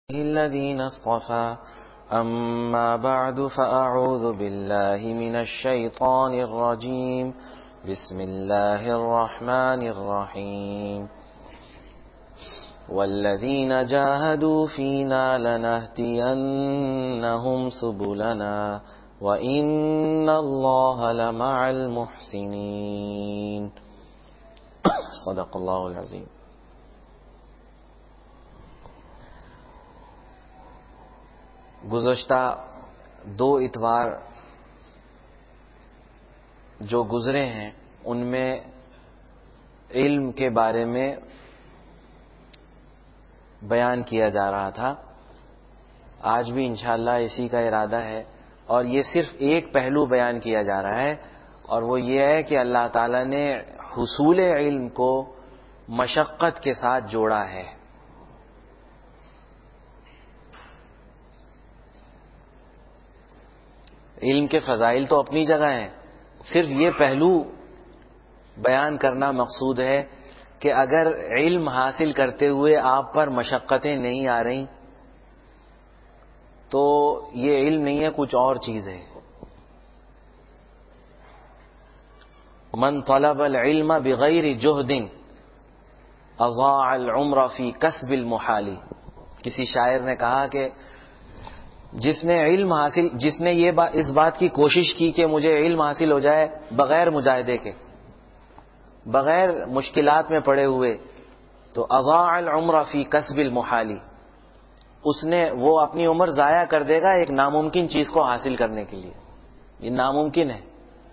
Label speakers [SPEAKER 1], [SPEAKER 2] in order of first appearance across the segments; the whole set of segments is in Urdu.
[SPEAKER 1] الذين اصطفى أما بعد فأعوذ بالله من الشيطان الرجيم بسم الله الرحمن الرحيم والذين جاهدوا فينا لنهدينهم سبلنا وإن الله لمع المحسنين صدق الله العظيم. گزشتہ 2 اتوار جو گزرے ہیں ان میں علم کے بارے میں بیان کیا جا رہا تھا. آج بھی انشاءاللہ اسی کا ارادہ ہے اور یہ صرف ایک پہلو بیان کیا جا رہا ہے اور وہ یہ ہے کہ اللہ تعالیٰ نے حصول علم کو مشقت کے ساتھ جوڑا ہے. علم کے فضائل تو اپنی جگہ ہیں, صرف یہ پہلو بیان کرنا مقصود ہے کہ اگر علم حاصل کرتے ہوئے آپ پر مشقتیں نہیں آ رہی تو یہ علم نہیں ہے, کچھ اور چیز ہے. من طلب العلم بغیر جہد اضاع العمر فی کسب المحال. کسی شاعر نے کہا کہ جس نے اس بات کی کوشش کی کہ مجھے علم حاصل ہو جائے بغیر مجاہدے کے, بغیر مشکلات میں پڑے ہوئے, تو اضاع العمر فی کسب المحال, وہ اپنی عمر ضائع کر دے گا ایک ناممکن چیز کو حاصل کرنے کے لیے. یہ ناممکن ہے.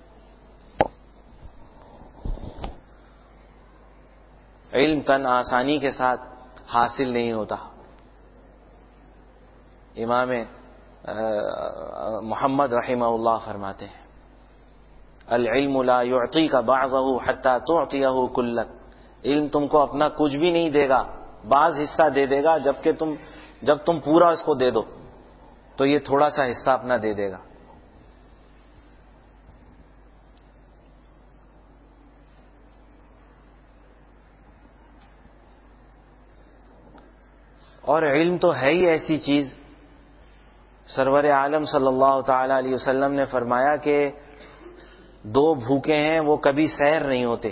[SPEAKER 1] علم تن آسانی کے ساتھ حاصل نہیں ہوتا. امام محمد رحمہ اللہ فرماتے ہیں العلم لا يعطيك بعضه حتى تعطيه كلك. علم تم کو اپنا کچھ بھی نہیں دے گا, بعض حصہ دے دے گا, جب تم پورا اس کو دے دو تو یہ تھوڑا سا حصہ اپنا دے دے گا. اور علم تو ہے ہی ایسی چیز, سرور عالم صلی اللہ تعالی علیہ وسلم نے فرمایا کہ 2 بھوکے ہیں وہ کبھی سیر نہیں ہوتے.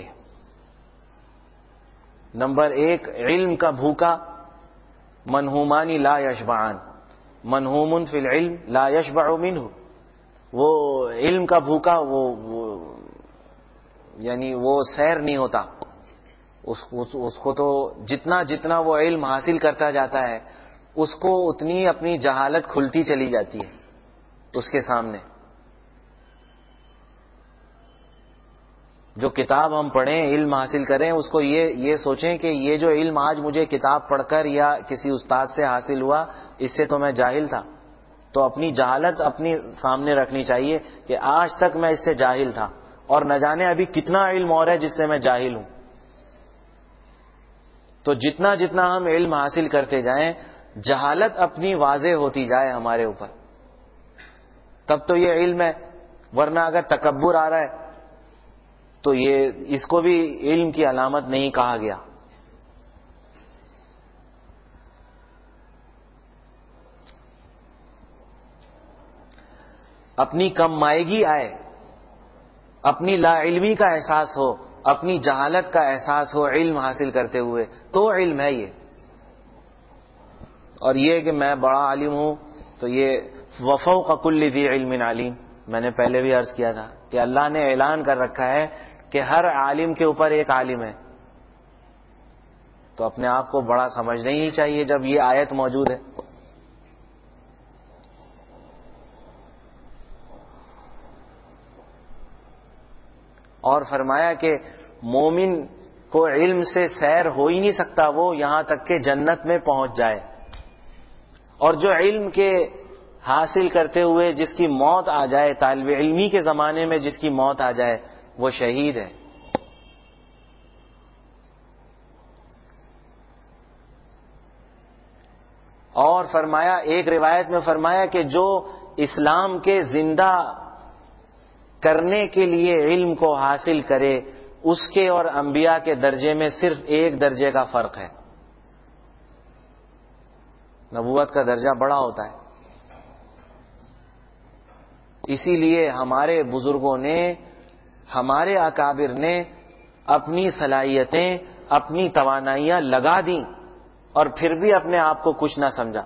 [SPEAKER 1] نمبر 1 علم کا بھوکا, منہومان لا یشبعان, منہوم فی العلم لا یشبع منہ. وہ علم کا بھوکا یعنی وہ سیر نہیں ہوتا. اس کو تو جتنا وہ علم حاصل کرتا جاتا ہے اس کو اتنی اپنی جہالت کھلتی چلی جاتی ہے اس کے سامنے. جو کتاب ہم پڑھیں, علم حاصل کریں, اس کو یہ سوچیں کہ یہ جو علم آج مجھے کتاب پڑھ کر یا کسی استاد سے حاصل ہوا اس سے تو میں جاہل تھا. تو اپنی جہالت اپنی سامنے رکھنی چاہیے کہ آج تک میں اس سے جاہل تھا اور نہ جانے ابھی کتنا علم اور ہے جس سے میں جاہل ہوں. تو جتنا ہم علم حاصل کرتے جائیں جہالت اپنی واضح ہوتی جائے ہمارے اوپر, تب تو یہ علم ہے. ورنہ اگر تکبر آ رہا ہے تو اس کو بھی علم کی علامت نہیں کہا گیا. اپنی کم مائگی آئے, اپنی لا علمی کا احساس ہو, اپنی جہالت کا احساس ہو علم حاصل کرتے ہوئے, تو علم ہے یہ. اور یہ کہ میں بڑا عالم ہوں تو یہ وفوق کل ذی علم علیم, میں نے پہلے بھی عرض کیا تھا کہ اللہ نے اعلان کر رکھا ہے کہ ہر عالم کے اوپر ایک عالم ہے. تو اپنے آپ کو بڑا سمجھنا ہی چاہیے جب یہ آیت موجود ہے. اور فرمایا کہ مومن کو علم سے سیر ہو ہی نہیں سکتا وہ یہاں تک کہ جنت میں پہنچ جائے. اور جو علم کے حاصل کرتے ہوئے جس کی موت آ جائے, طالب علمی کے زمانے میں جس کی موت آ جائے وہ شہید ہے. اور فرمایا, ایک روایت میں فرمایا کہ جو اسلام کے زندہ کرنے کے لیے علم کو حاصل کرے اس کے اور انبیاء کے درجے میں صرف 1 درجے کا فرق ہے. نبوت کا درجہ بڑا ہوتا ہے. اسی لیے ہمارے بزرگوں نے، ہمارے اکابر نے اپنی صلاحیتیں، اپنی توانائیاں لگا دیں اور پھر بھی اپنے آپ کو کچھ نہ سمجھا.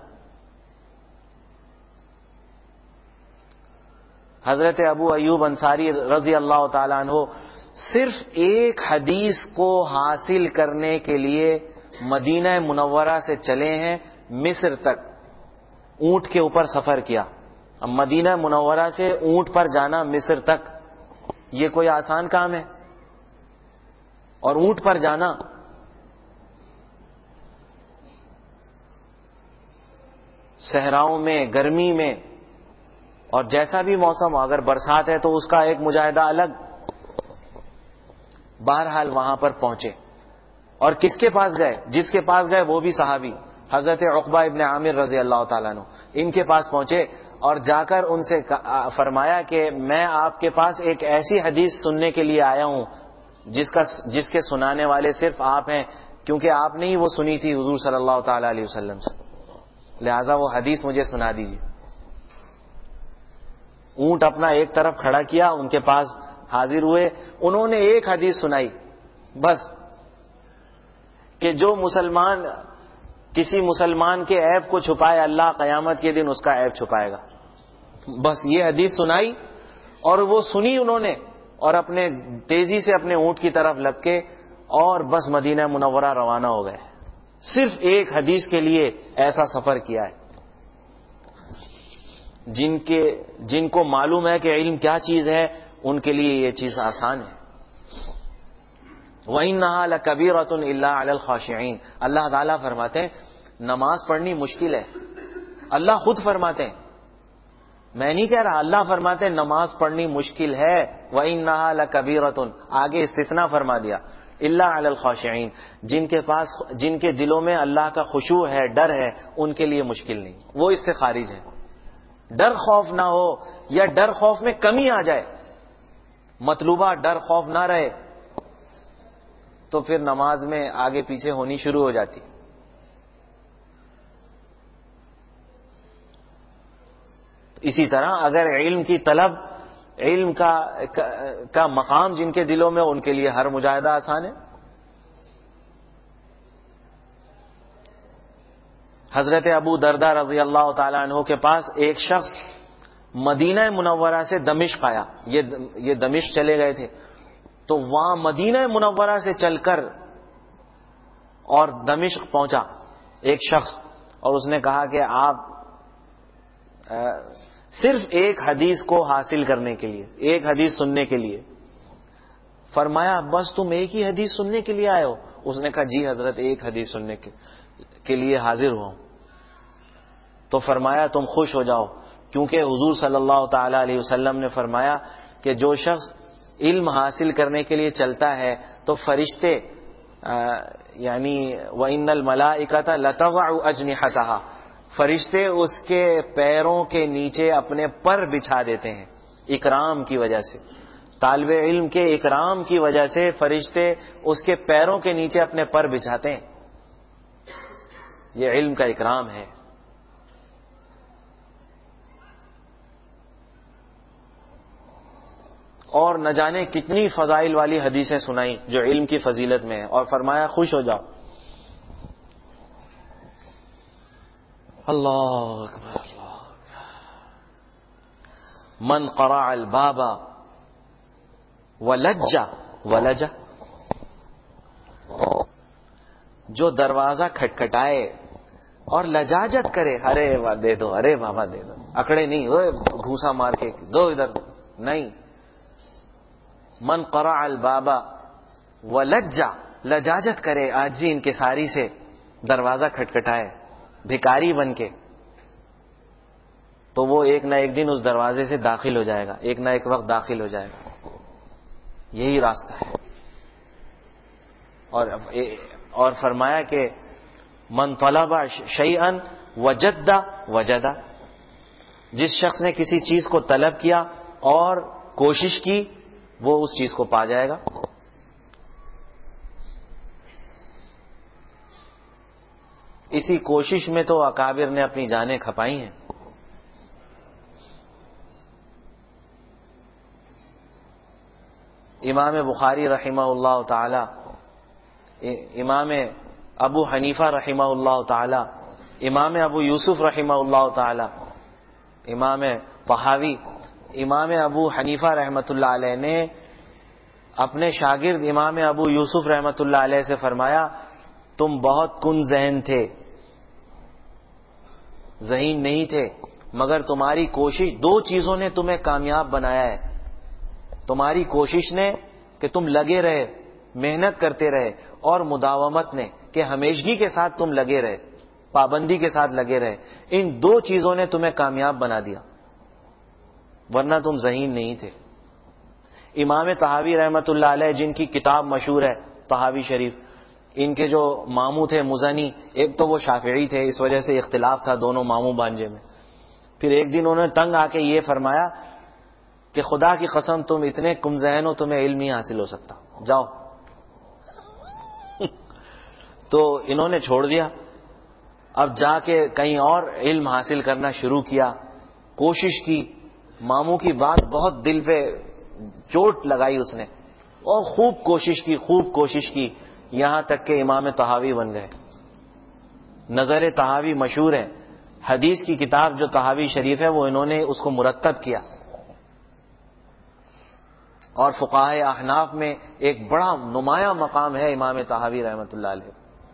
[SPEAKER 1] حضرت ابو ایوب انصاری رضی اللہ تعالیٰ عنہ صرف ایک حدیث کو حاصل کرنے کے لیے مدینہ منورہ سے چلے ہیں مصر تک. اونٹ کے اوپر سفر کیا. اب مدینہ منورہ سے اونٹ پر جانا مصر تک یہ کوئی آسان کام ہے؟ اور اونٹ پر جانا صحراؤں میں، گرمی میں، اور جیسا بھی موسم، اگر برسات ہے تو اس کا ایک مجاہدہ الگ. بہرحال وہاں پر پہنچے اور کس کے پاس گئے؟ جس کے پاس گئے وہ بھی صحابی، حضرت عقبہ ابن عامر رضی اللہ تعالیٰ عنہ. ان کے پاس پہنچے اور جا کر ان سے فرمایا کہ میں آپ کے پاس ایک ایسی حدیث سننے کے لیے آیا ہوں جس کے سنانے والے صرف آپ ہیں، کیونکہ آپ نے ہی وہ سنی تھی حضور صلی اللہ تعالیٰ علیہ وسلم سے، لہذا وہ حدیث مجھے سنا دیجیے. اونٹ اپنا ایک طرف کھڑا کیا، ان کے پاس حاضر ہوئے. انہوں نے ایک حدیث سنائی بس، کہ جو مسلمان کسی مسلمان کے عیب کو چھپائے اللہ قیامت کے دن اس کا عیب چھپائے گا. بس یہ حدیث سنائی اور وہ سنی انہوں نے، اور اپنے تیزی سے اپنے اونٹ کی طرف لپکے اور بس مدینہ منورہ روانہ ہو گئے. صرف ایک حدیث کے لیے ایسا سفر کیا ہے. جن کو معلوم ہے کہ علم کیا چیز ہے ان کے لیے یہ چیز آسان ہے. وَإِنَّهَا لَكَبِيرَةٌ إِلَّا عَلَى الْخَاشِعِينَ. اللہ تعالیٰ فرماتے ہیں نماز پڑھنی مشکل ہے. اللہ خود فرماتے ہیں، میں نہیں کہہ رہا، اللہ فرماتے ہیں نماز پڑھنی مشکل ہے. وَإِنَّهَا لَكَبِيرَةٌ، آگے استثناء فرما دیا، إِلَّا عَلَى الْخَاشِعِينَ، جن کے دلوں میں اللہ کا خشوع ہے، ڈر ہے، ان کے لیے مشکل نہیں، وہ اس سے خارج ہے. ڈر خوف نہ ہو یا ڈر خوف میں کمی آ جائے، مطلوبہ ڈر خوف نہ رہے تو پھر نماز میں آگے پیچھے ہونی شروع ہو جاتی. اسی طرح اگر علم کی طلب، علم کا مقام جن کے دلوں میں، ان کے لیے ہر مجاہدہ آسان ہے. حضرت ابو دردہ رضی اللہ تعالیٰ عنہ کے پاس ایک شخص مدینہ منورہ سے دمشق آیا. یہ دمشق چلے گئے تھے، تو وہاں مدینہ منورہ سے چل کر اور دمشق پہنچا ایک شخص، اور اس نے کہا کہ آپ صرف ایک حدیث کو حاصل کرنے کے لیے، ایک حدیث سننے کے لیے. فرمایا بس تم ایک ہی حدیث سننے کے لیے آئے ہو؟ اس نے کہا جی حضرت ایک حدیث سننے کے لیے حاضر ہوں. تو فرمایا تم خوش ہو جاؤ، کیونکہ حضور صلی اللہ تعالی علیہ وسلم نے فرمایا کہ جو شخص علم حاصل کرنے کے لیے چلتا ہے تو فرشتے یعنی وَإِنَّ الْمَلَائِكَةَ لَتَضَعُ أَجْنِحَتَهَا، فرشتے اس کے پیروں کے نیچے اپنے پر بچھا دیتے ہیں اکرام کی وجہ سے. طالب علم کے اکرام کی وجہ سے فرشتے اس کے پیروں کے نیچے اپنے پر بچھاتے ہیں. یہ علم کا اکرام ہے. اور نہ جانے کتنی فضائل والی حدیثیں سنائیں جو علم کی فضیلت میں ہیں، اور فرمایا خوش ہو جاؤ. اللہ اکبر. اللہ من قرع الباب ولج، جو دروازہ کھٹکھٹائے اور لجاجت کرے، ارے دے دو، ارے بابا دے دو، اکڑے نہیں، گھوسا مار کے دو ادھر نہیں. من قرع الباب ولج، لجاجت کرے، عاجزی انکساری سے دروازہ کھٹکھٹائے بھکاری بن کے، تو وہ ایک نہ ایک دن اس دروازے سے داخل ہو جائے گا، ایک نہ ایک وقت داخل ہو جائے گا. یہی راستہ ہے. اور فرمایا کہ من طلب شیئا وجد، جس شخص نے کسی چیز کو طلب کیا اور کوشش کی وہ اس چیز کو پا جائے گا. اسی کوشش میں تو اکابر نے اپنی جانیں کھپائی ہیں. امام بخاری رحمہ اللہ تعالی، امام ابو حنیفہ رحمہ اللہ تعالی، امام ابو یوسف رحمہ اللہ تعالی، امام طحاوی، امام ابو حنیفہ رحمۃ اللہ علیہ نے اپنے شاگرد امام ابو یوسف رحمۃ اللہ علیہ سے فرمایا تم بہت کن ذہن تھے، ذہین نہیں تھے، مگر تمہاری کوشش، دو چیزوں نے تمہیں کامیاب بنایا ہے. تمہاری کوشش نے کہ تم لگے رہے، محنت کرتے رہے، اور مداومت نے کہ ہمیشگی کے ساتھ تم لگے رہے، پابندی کے ساتھ لگے رہے. ان دو چیزوں نے تمہیں کامیاب بنا دیا، ورنہ تم ذہین نہیں تھے. امام طحاوی رحمۃ اللہ علیہ جن کی کتاب مشہور ہے طحاوی شریف، ان کے جو ماموں تھے مزنی، ایک تو وہ شافعی تھے، اس وجہ سے اختلاف تھا دونوں ماموں بھانجے میں. پھر ایک دن انہوں نے تنگ آ کے یہ فرمایا کہ خدا کی قسم تم اتنے کم ذہن ہو، تمہیں علم نہیں حاصل ہو سکتا، جاؤ. تو انہوں نے چھوڑ دیا. اب جا کے کہیں اور علم حاصل کرنا شروع کیا، کوشش کی. ماموں کی بات بہت دل پہ چوٹ لگائی اس نے، اور خوب کوشش کی، یہاں تک کہ امام طحاوی بن گئے. نظر طحاوی مشہور ہے، حدیث کی کتاب جو طحاوی شریف ہے وہ انہوں نے اس کو مرتب کیا، اور فقہائے احناف میں ایک بڑا نمایاں مقام ہے امام طحاوی رحمۃ اللہ علیہ.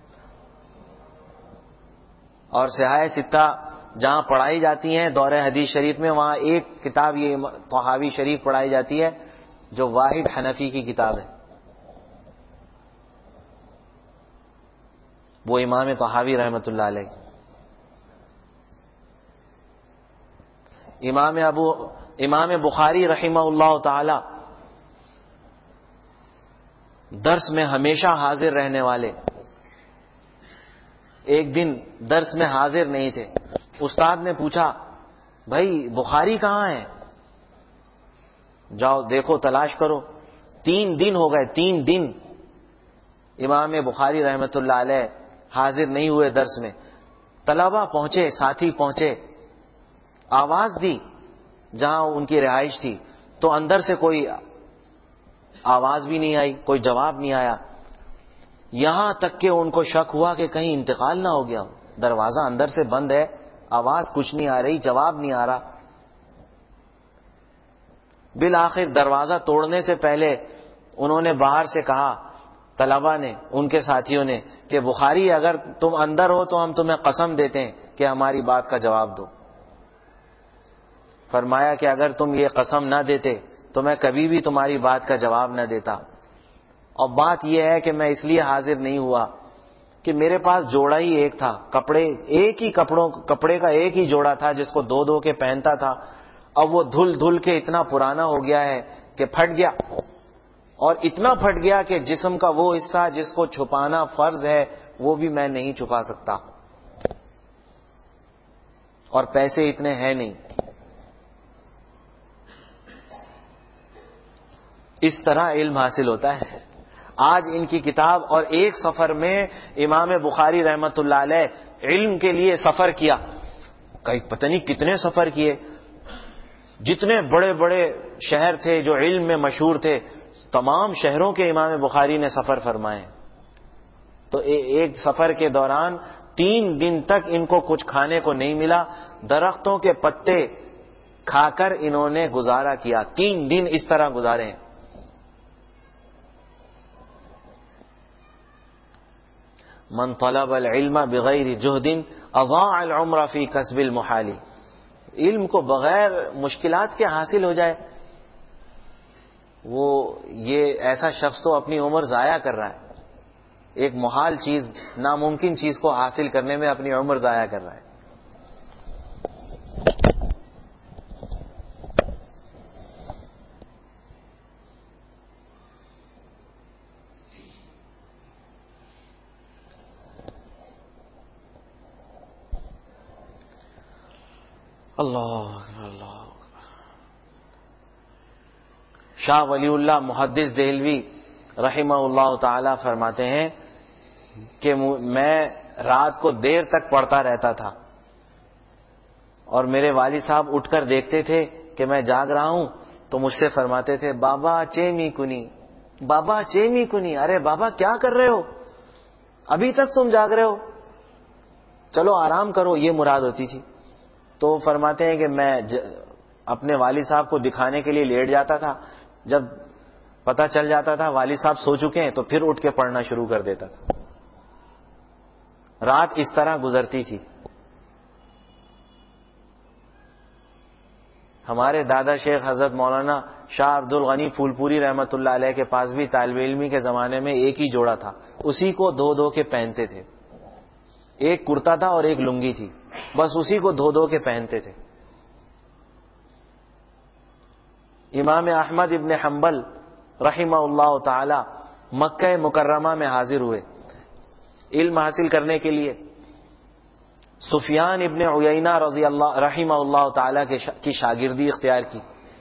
[SPEAKER 1] اور صحاح ستہ جہاں پڑھائی جاتی ہیں دور حدیث شریف میں، وہاں ایک کتاب یہ طحاوی شریف پڑھائی جاتی ہے جو واحد حنفی کی کتاب ہے، وہ امام طحاوی رحمۃ اللہ علیہ. امام بخاری رحمہ اللہ تعالی درس میں ہمیشہ حاضر رہنے والے، ایک دن درس میں حاضر نہیں تھے. استاد نے پوچھا بھائی بخاری کہاں ہے؟ جاؤ دیکھو تلاش کرو. 3 دن ہو گئے، 3 دن امام بخاری رحمۃ اللہ علیہ حاضر نہیں ہوئے درس میں. طلبہ پہنچے، ساتھی پہنچے، آواز دی جہاں ان کی رہائش تھی، تو اندر سے کوئی آواز بھی نہیں آئی، کوئی جواب نہیں آیا. یہاں تک کہ ان کو شک ہوا کہ کہیں انتقال نہ ہو گیا، دروازہ اندر سے بند ہے، آواز کچھ نہیں آ رہی، جواب نہیں آ رہا. بالآخر دروازہ توڑنے سے پہلے انہوں نے باہر سے کہا، طلبہ نے، ان کے ساتھیوں نے، کہ بخاری اگر تم اندر ہو تو ہم تمہیں قسم دیتے ہیں کہ ہماری بات کا جواب دو. فرمایا کہ اگر تم یہ قسم نہ دیتے تو میں کبھی بھی تمہاری بات کا جواب نہ دیتا. اور بات یہ ہے کہ میں اس لیے حاضر نہیں ہوا کہ میرے پاس جوڑا ہی ایک تھا، کپڑے کا ایک ہی جوڑا تھا جس کو دو کے پہنتا تھا. اب وہ دھل کے اتنا پرانا ہو گیا ہے کہ پھٹ گیا، اور اتنا پھٹ گیا کہ جسم کا وہ حصہ جس کو چھپانا فرض ہے وہ بھی میں نہیں چھپا سکتا، اور پیسے اتنے ہیں نہیں. اس طرح علم حاصل ہوتا ہے. آج ان کی کتاب، اور ایک سفر میں امام بخاری رحمت اللہ علیہ علم کے لیے سفر کیا، پتہ نہیں کتنے سفر کیے. جتنے بڑے بڑے شہر تھے جو علم میں مشہور تھے، تمام شہروں کے امام بخاری نے سفر فرمائے. تو ایک سفر کے دوران 3 دن تک ان کو کچھ کھانے کو نہیں ملا، درختوں کے پتے کھا کر انہوں نے گزارا کیا. 3 دن اس طرح گزارے ہیں. من طلب العلم بغیر جہد اضاع العمر فی کسب المحال. علم کو بغیر مشکلات کے حاصل ہو جائے، یہ ایسا شخص تو اپنی عمر ضائع کر رہا ہے. ایک محال چیز، ناممکن چیز کو حاصل کرنے میں اپنی عمر ضائع کر رہا ہے. اللہ شاہ ولی اللہ محدث دہلوی رحمہ اللہ تعالی فرماتے ہیں کہ میں رات کو دیر تک پڑھتا رہتا تھا، اور میرے والد صاحب اٹھ کر دیکھتے تھے کہ میں جاگ رہا ہوں تو مجھ سے فرماتے تھے بابا چیمی کنی، بابا چیمی کنی، ارے بابا کیا کر رہے ہو، ابھی تک تم جاگ رہے ہو، چلو آرام کرو، یہ مراد ہوتی تھی۔ تو فرماتے ہیں کہ میں اپنے والد صاحب کو دکھانے کے لیے لیٹ جاتا تھا، جب پتہ چل جاتا تھا والد صاحب سو چکے ہیں تو پھر اٹھ کے پڑھنا شروع کر دیتا تھا۔ رات اس طرح گزرتی تھی۔ ہمارے دادا شیخ حضرت مولانا شاہ عبد الغنی پھول پوری رحمت اللہ علیہ کے پاس بھی طالب علمی کے زمانے میں ایک ہی جوڑا تھا، اسی کو دھو دھو کے پہنتے تھے، ایک کرتا تھا اور ایک لنگی تھی، بس اسی کو دھو دھو کے پہنتے تھے۔ امام احمد ابن حنبل رحمہ اللہ تعالی مکہ مکرمہ میں حاضر ہوئے علم حاصل کرنے کے لیے۔ سفیان ابن عیینہ رضی اللہ رحمہ اللہ تعالی کی شاگردی اختیار کی۔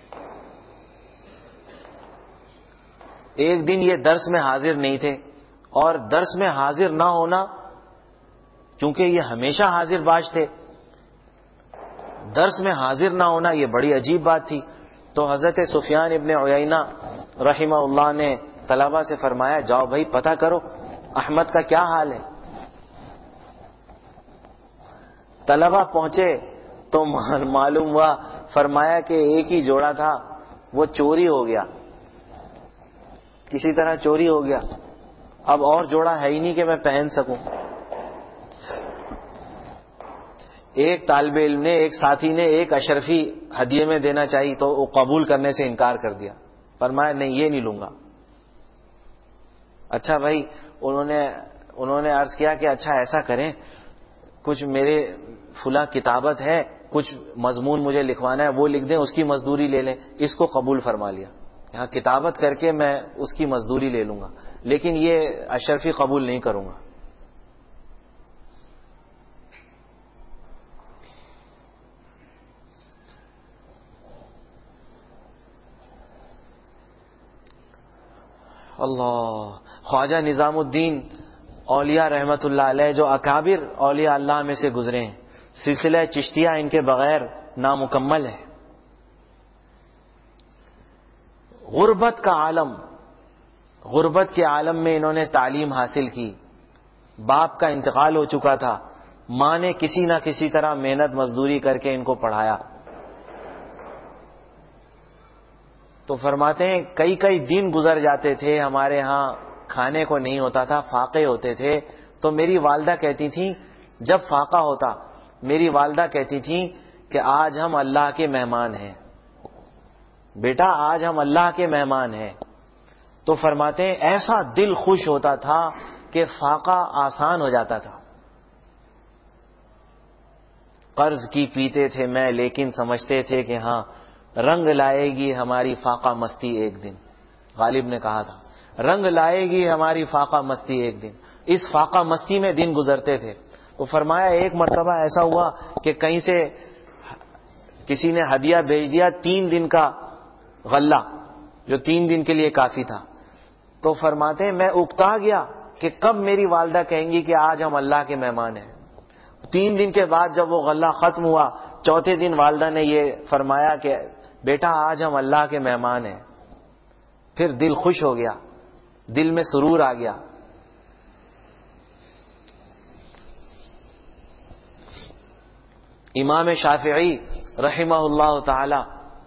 [SPEAKER 1] ایک دن یہ درس میں حاضر نہیں تھے، اور درس میں حاضر نہ ہونا، کیونکہ یہ ہمیشہ حاضر باش تھے، درس میں حاضر نہ ہونا یہ بڑی عجیب بات تھی۔ تو حضرت سفیان ابن عیینہ رحمہ اللہ نے طلبہ سے فرمایا جاؤ بھائی پتہ کرو احمد کا کیا حال ہے۔ طلبہ پہنچے تو معلوم ہوا، فرمایا کہ ایک ہی جوڑا تھا وہ چوری ہو گیا، کسی طرح چوری ہو گیا، اب اور جوڑا ہے ہی نہیں کہ میں پہن سکوں۔ ایک طالب علم نے، ایک ساتھی نے ایک اشرفی ہدیے میں دینا چاہی تو وہ قبول کرنے سے انکار کر دیا، فرمایا نہیں یہ نہیں لوں گا۔ اچھا بھائی، انہوں نے عرض کیا کہ اچھا ایسا کریں، کچھ میرے فلاں کتابت ہے، کچھ مضمون مجھے لکھوانا ہے، وہ لکھ دیں، اس کی مزدوری لے لیں۔ اس کو قبول فرما لیا، یہاں کتابت کر کے میں اس کی مزدوری لے لوں گا، لیکن یہ اشرفی قبول نہیں کروں گا۔ اللہ، خواجہ نظام الدین اولیاء رحمت اللہ علیہ جو اکابر اولیاء اللہ میں سے گزرے ہیں، سلسلہ چشتیہ ان کے بغیر نامکمل ہے۔ غربت کا عالم، غربت کے عالم میں انہوں نے تعلیم حاصل کی، باپ کا انتقال ہو چکا تھا، ماں نے کسی نہ کسی طرح محنت مزدوری کر کے ان کو پڑھایا۔ تو فرماتے ہیں کئی کئی دن گزر جاتے تھے، ہمارے ہاں کھانے کو نہیں ہوتا تھا، فاقے ہوتے تھے، تو میری والدہ کہتی تھیں، جب فاقہ ہوتا میری والدہ کہتی تھیں کہ آج ہم اللہ کے مہمان ہیں، بیٹا آج ہم اللہ کے مہمان ہیں۔ تو فرماتے ہیں ایسا دل خوش ہوتا تھا کہ فاقہ آسان ہو جاتا تھا۔ قرض کی پیتے تھے میں، لیکن سمجھتے تھے کہ ہاں رنگ لائے گی ہماری فاقہ مستی ایک دن، غالب نے کہا تھا رنگ لائے گی ہماری فاقہ مستی ایک دن۔ اس فاقہ مستی میں دن گزرتے تھے۔ وہ فرمایا ایک مرتبہ ایسا ہوا کہ کہیں سے کسی نے ہدیہ بھیج دیا 3 دن کا غلہ، جو 3 دن کے لیے کافی تھا۔ تو فرماتے ہیں میں اکتا گیا کہ کب میری والدہ کہیں گی کہ آج ہم اللہ کے مہمان ہیں۔ 3 دن کے بعد جب وہ غلہ ختم ہوا، چوتھے دن والدہ نے یہ فرمایا کہ بیٹا آج ہم اللہ کے مہمان ہیں۔ پھر دل خوش ہو گیا، دل میں سرور آ گیا۔ امام شافعی رحمہ اللہ تعالی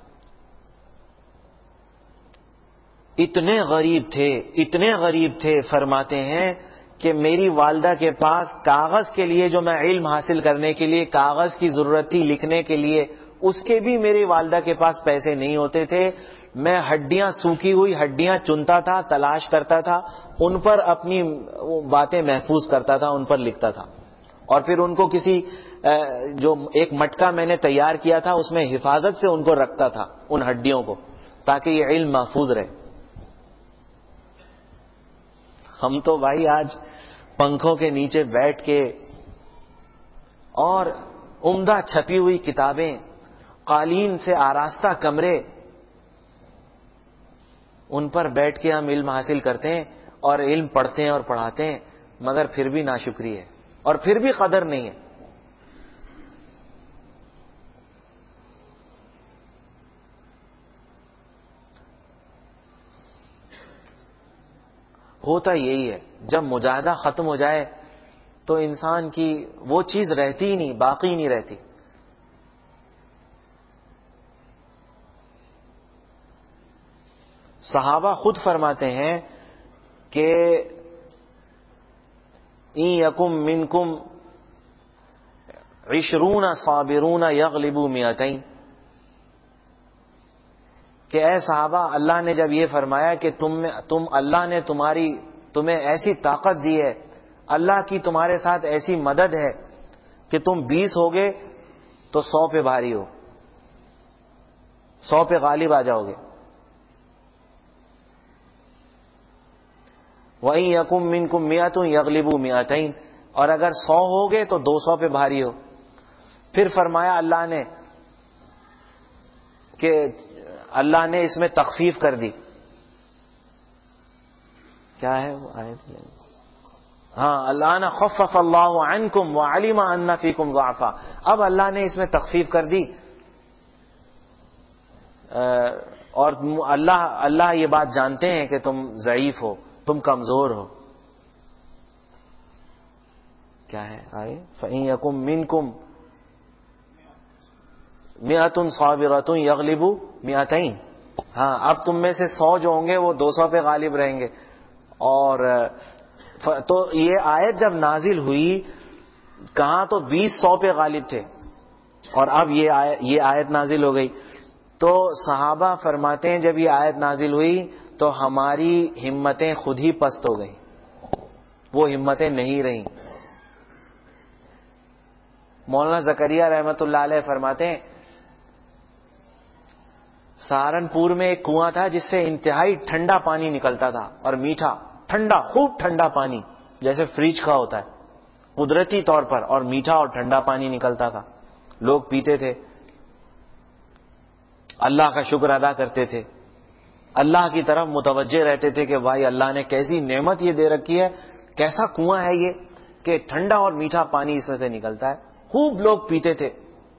[SPEAKER 1] اتنے غریب تھے، فرماتے ہیں کہ میری والدہ کے پاس کاغذ کے لیے، جو میں علم حاصل کرنے کے لیے کاغذ کی ضرورت تھی لکھنے کے لیے، اس کے بھی میری والدہ کے پاس پیسے نہیں ہوتے تھے۔ میں ہڈیاں، سوکھی ہوئی ہڈیاں چنتا تھا، تلاش کرتا تھا، ان پر اپنی باتیں محفوظ کرتا تھا، ان پر لکھتا تھا، اور پھر ان کو کسی جو ایک مٹکا میں نے تیار کیا تھا اس میں حفاظت سے ان کو رکھتا تھا، ان ہڈیوں کو، تاکہ یہ علم محفوظ رہے۔ ہم تو بھائی آج پنکھوں کے نیچے بیٹھ کے اور عمدہ چھپی ہوئی کتابیں، قالین سے آراستہ کمرے، ان پر بیٹھ کے ہم علم حاصل کرتے ہیں اور علم پڑھتے ہیں اور پڑھاتے ہیں، مگر پھر بھی ناشکری ہے۔ اور پھر بھی قدر نہیں ہے. ہوتا یہی ہے، جب مجاہدہ ختم ہو جائے تو انسان کی وہ چیز رہتی ہی نہیں، باقی نہیں رہتی. صحابہ خود فرماتے ہیں کہ ان یکم منکم 20 صابرون یغلبوا 200، کہ اے صحابہ، اللہ نے جب یہ فرمایا کہ اللہ نے تمہیں ایسی طاقت دی ہے، اللہ کی تمہارے ساتھ ایسی مدد ہے کہ تم 20 ہوگے تو 100 پہ بھاری ہو، 100 پہ غالب آ جاؤ گے. وَإِن يَكُن مِّنكُم 100 يَغْلِبُوا 200، اور اگر 100 ہوگے تو 200 پہ بھاری ہو. پھر فرمایا اللہ نے کہ اللہ نے اس میں تخفیف کر دی. کیا ہے وہ آیت؟ ہاں، اللہ نے خفف اللہ عنکم وعلم ان فیکم ضعفا. اب اللہ نے اس میں تخفیف کر دی، اور اللہ یہ بات جانتے ہیں کہ تم ضعیف ہو، تم کمزور ہو. کیا ہے آئے؟ فَإِن يَكُن مِّنكُم 100 صَابِرَةٌ يَغْلِبُوا 200. ہاں، اب تم میں سے 100 جو ہوں گے وہ 200 پہ غالب رہیں گے. اور تو یہ آیت جب نازل ہوئی، کہاں تو 20 100 پہ غالب تھے، اور اب یہ آیت نازل ہو گئی. تو صحابہ فرماتے ہیں جب یہ آیت نازل ہوئی تو ہماری ہمتیں خود ہی پست ہو گئیں، وہ ہمتیں نہیں رہیں. مولانا زکریا رحمت اللہ علیہ فرماتے ہیں سہارنپور میں ایک کنواں تھا جس سے انتہائی ٹھنڈا پانی نکلتا تھا، اور میٹھا، ٹھنڈا، خوب ٹھنڈا پانی، جیسے فریج کا ہوتا ہے قدرتی طور پر، اور میٹھا اور ٹھنڈا پانی نکلتا تھا. لوگ پیتے تھے، اللہ کا شکر ادا کرتے تھے، اللہ کی طرف متوجہ رہتے تھے کہ بھائی اللہ نے کیسی نعمت یہ دے رکھی ہے، کیسا کنواں ہے یہ کہ ٹھنڈا اور میٹھا پانی اس میں سے نکلتا ہے. خوب لوگ پیتے تھے.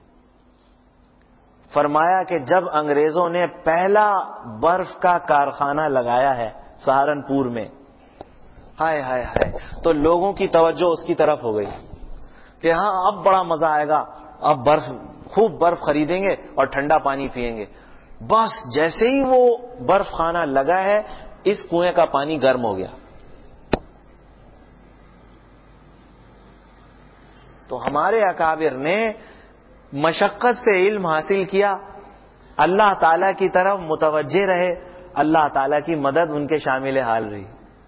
[SPEAKER 1] فرمایا کہ جب انگریزوں نے پہلا برف کا کارخانہ لگایا ہے سہارنپور میں، ہائے ہائے ہائے، تو لوگوں کی توجہ اس کی طرف ہو گئی کہ ہاں اب بڑا مزہ آئے گا، اب خوب برف خریدیں گے اور ٹھنڈا پانی پیئیں گے. بس جیسے ہی وہ برف خانہ لگا ہے، اس کنویں کا پانی گرم ہو گیا. تو ہمارے اکابر نے مشقت سے علم حاصل کیا، اللہ تعالی کی طرف متوجہ رہے، اللہ تعالی کی مدد ان کے شامل حال رہی.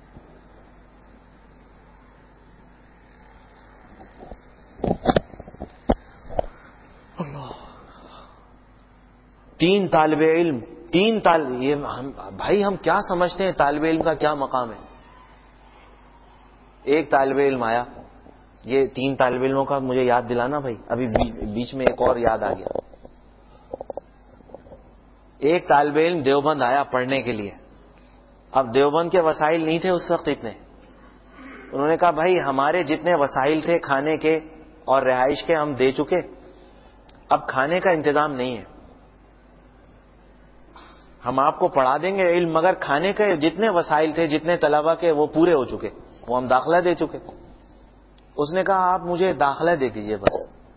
[SPEAKER 1] تین طالب علم، بھائی ہم کیا سمجھتے ہیں طالب علم کا کیا مقام ہے؟ ایک طالب علم آیا، یہ 3 طالب علموں کا مجھے یاد دلانا بھائی، ابھی بیچ میں ایک اور یاد آ گیا. ایک طالب علم دیوبند آیا پڑھنے کے لیے. اب دیوبند کے وسائل نہیں تھے اس وقت اتنے. انہوں نے کہا بھائی ہمارے جتنے وسائل تھے کھانے کے اور رہائش کے ہم دے چکے، اب کھانے کا انتظام نہیں ہے. ہم آپ کو پڑھا دیں گے علم، مگر کھانے کے جتنے وسائل تھے، جتنے طلبہ کے، وہ پورے ہو چکے، وہ ہم داخلہ دے چکے. اس نے کہا آپ مجھے داخلہ دے دیجئے، بس.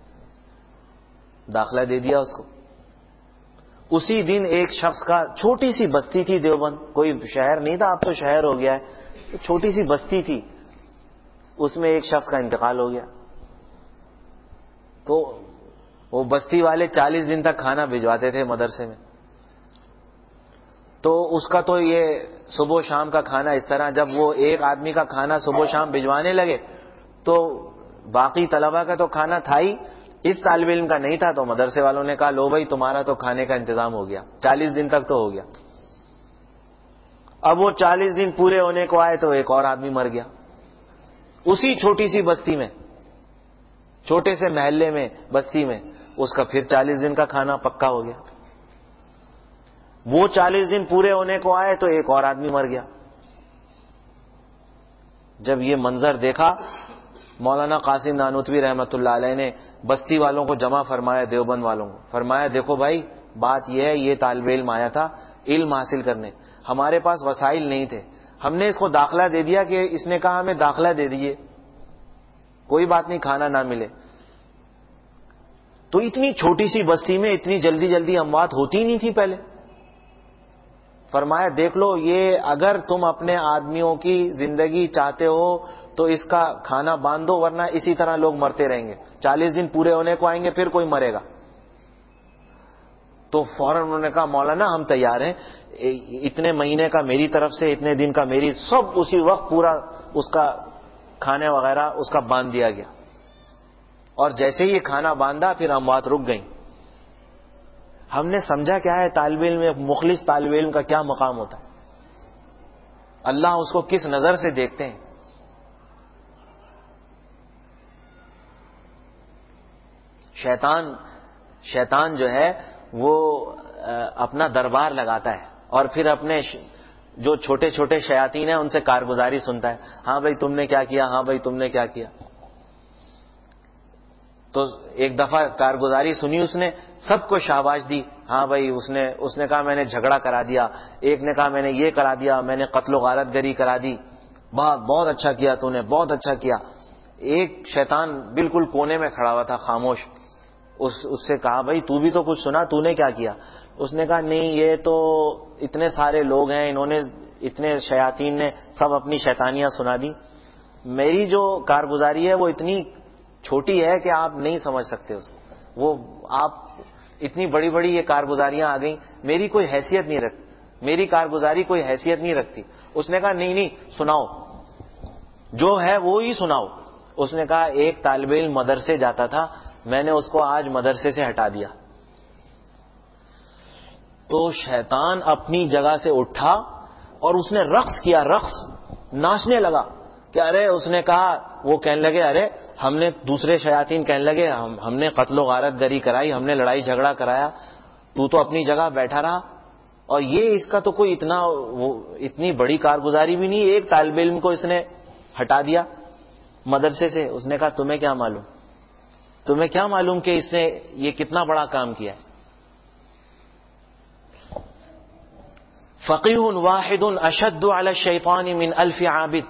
[SPEAKER 1] داخلہ دے دیا اس کو. اسی دن ایک شخص کا، چھوٹی سی بستی تھی دیوبند، کوئی شہر نہیں تھا، اب تو شہر ہو گیا ہے، چھوٹی سی بستی تھی، اس میں ایک شخص کا انتقال ہو گیا. تو وہ بستی والے 40 دن تک کھانا بھجواتے تھے مدرسے میں. تو اس کا تو یہ صبح و شام کا کھانا اس طرح، جب وہ ایک آدمی کا کھانا صبح و شام بھجوانے لگے تو باقی طلبہ کا تو کھانا تھا ہی، اس طالب علم کا نہیں تھا. تو مدرسے والوں نے کہا لو بھائی تمہارا تو کھانے کا انتظام ہو گیا، 40 دن تک تو ہو گیا. اب وہ 40 دن پورے ہونے کو آئے تو ایک اور آدمی مر گیا اسی چھوٹی سی بستی میں، چھوٹے سے محلے میں، بستی میں. اس کا پھر 40 دن کا کھانا پکا ہو گیا. وہ 40 دن پورے ہونے کو آئے تو ایک اور آدمی مر گیا. جب یہ منظر دیکھا مولانا قاسم نانوتوی رحمۃ اللہ علیہ نے بستی والوں کو جمع فرمایا، دیوبند والوں کو فرمایا، دیکھو بھائی بات یہ ہے، یہ طالب علم آیا تھا علم حاصل کرنے، ہمارے پاس وسائل نہیں تھے، ہم نے اس کو داخلہ دے دیا کہ اس نے کہا ہمیں داخلہ دے دیجئے، کوئی بات نہیں کھانا نہ ملے۔ تو اتنی چھوٹی سی بستی میں اتنی جلدی جلدی اموات ہوتی نہیں تھی پہلے۔ فرمایا دیکھ لو، یہ اگر تم اپنے آدمیوں کی زندگی چاہتے ہو تو اس کا کھانا باندھ دو، ورنہ اسی طرح لوگ مرتے رہیں گے، 40 دن پورے ہونے کو آئیں گے پھر کوئی مرے گا۔ تو فوراً انہوں نے کہا مولانا ہم تیار ہیں، اتنے مہینے کا میری طرف سے، اتنے دن کا میری، سب اسی وقت پورا اس کا کھانے وغیرہ اس کا باندھ دیا گیا، اور جیسے ہی یہ کھانا باندھا پھر اموات رک گئیں۔ ہم نے سمجھا کیا ہے طالب علم میں، مخلص طالب علم کا کیا مقام ہوتا ہے، اللہ اس کو کس نظر سے دیکھتے ہیں۔ شیطان جو ہے وہ اپنا دربار لگاتا ہے اور پھر اپنے جو چھوٹے چھوٹے شیاطین ہیں ان سے کارگزاری سنتا ہے، ہاں بھائی تم نے کیا کیا، ہاں بھائی تم نے کیا کیا۔ تو ایک دفعہ کارگزاری سنی اس نے، سب کو شاباش دی، ہاں بھائی اس نے کہا میں نے جھگڑا کرا دیا، ایک نے کہا میں نے یہ کرا دیا، میں نے قتل و غارت گری کرا دی، بہت اچھا کیا تو نے، بہت اچھا کیا۔ ایک شیطان بالکل کونے میں کھڑا ہوا تھا خاموش، اس سے کہا بھائی تو بھی تو کچھ سنا، تو نے کیا کیا؟ اس نے کہا نہیں، یہ تو اتنے سارے لوگ ہیں، انہوں نے اتنے شیاطین نے سب اپنی شیطانیاں سنا دی، میری جو کارگزاری ہے وہ اتنی چھوٹی ہے کہ آپ نہیں سمجھ سکتے اس کو، وہ آپ اتنی بڑی بڑی یہ کارگزاریاں آ گئیں، میری کوئی حیثیت نہیں رکھتی، میری کارگزاری کوئی حیثیت نہیں رکھتی۔ اس نے کہا نہیں سناؤ، جو ہے وہ ہی سناؤ۔ اس نے کہا ایک طالب علم مدرسے جاتا تھا، میں نے اس کو آج مدرسے سے ہٹا دیا۔ تو شیطان اپنی جگہ سے اٹھا اور اس نے رقص کیا، رقص ناچنے لگا کہ ارے، اس نے کہا، وہ کہنے لگے ارے ہم نے، دوسرے شیاطین کہنے لگے ہم نے قتل و غارت گری کرائی، ہم نے لڑائی جھگڑا کرایا، تو اپنی جگہ بیٹھا رہا، اور یہ اس کا تو کوئی اتنی بڑی کارگزاری بھی نہیں، ایک طالب علم کو اس نے ہٹا دیا مدرسے سے۔ اس نے کہا تمہیں کیا معلوم، تمہیں کیا معلوم کہ اس نے یہ کتنا بڑا کام کیا ہے۔ فقیہ واحد اشد علی الشیطان من 1000 عابد،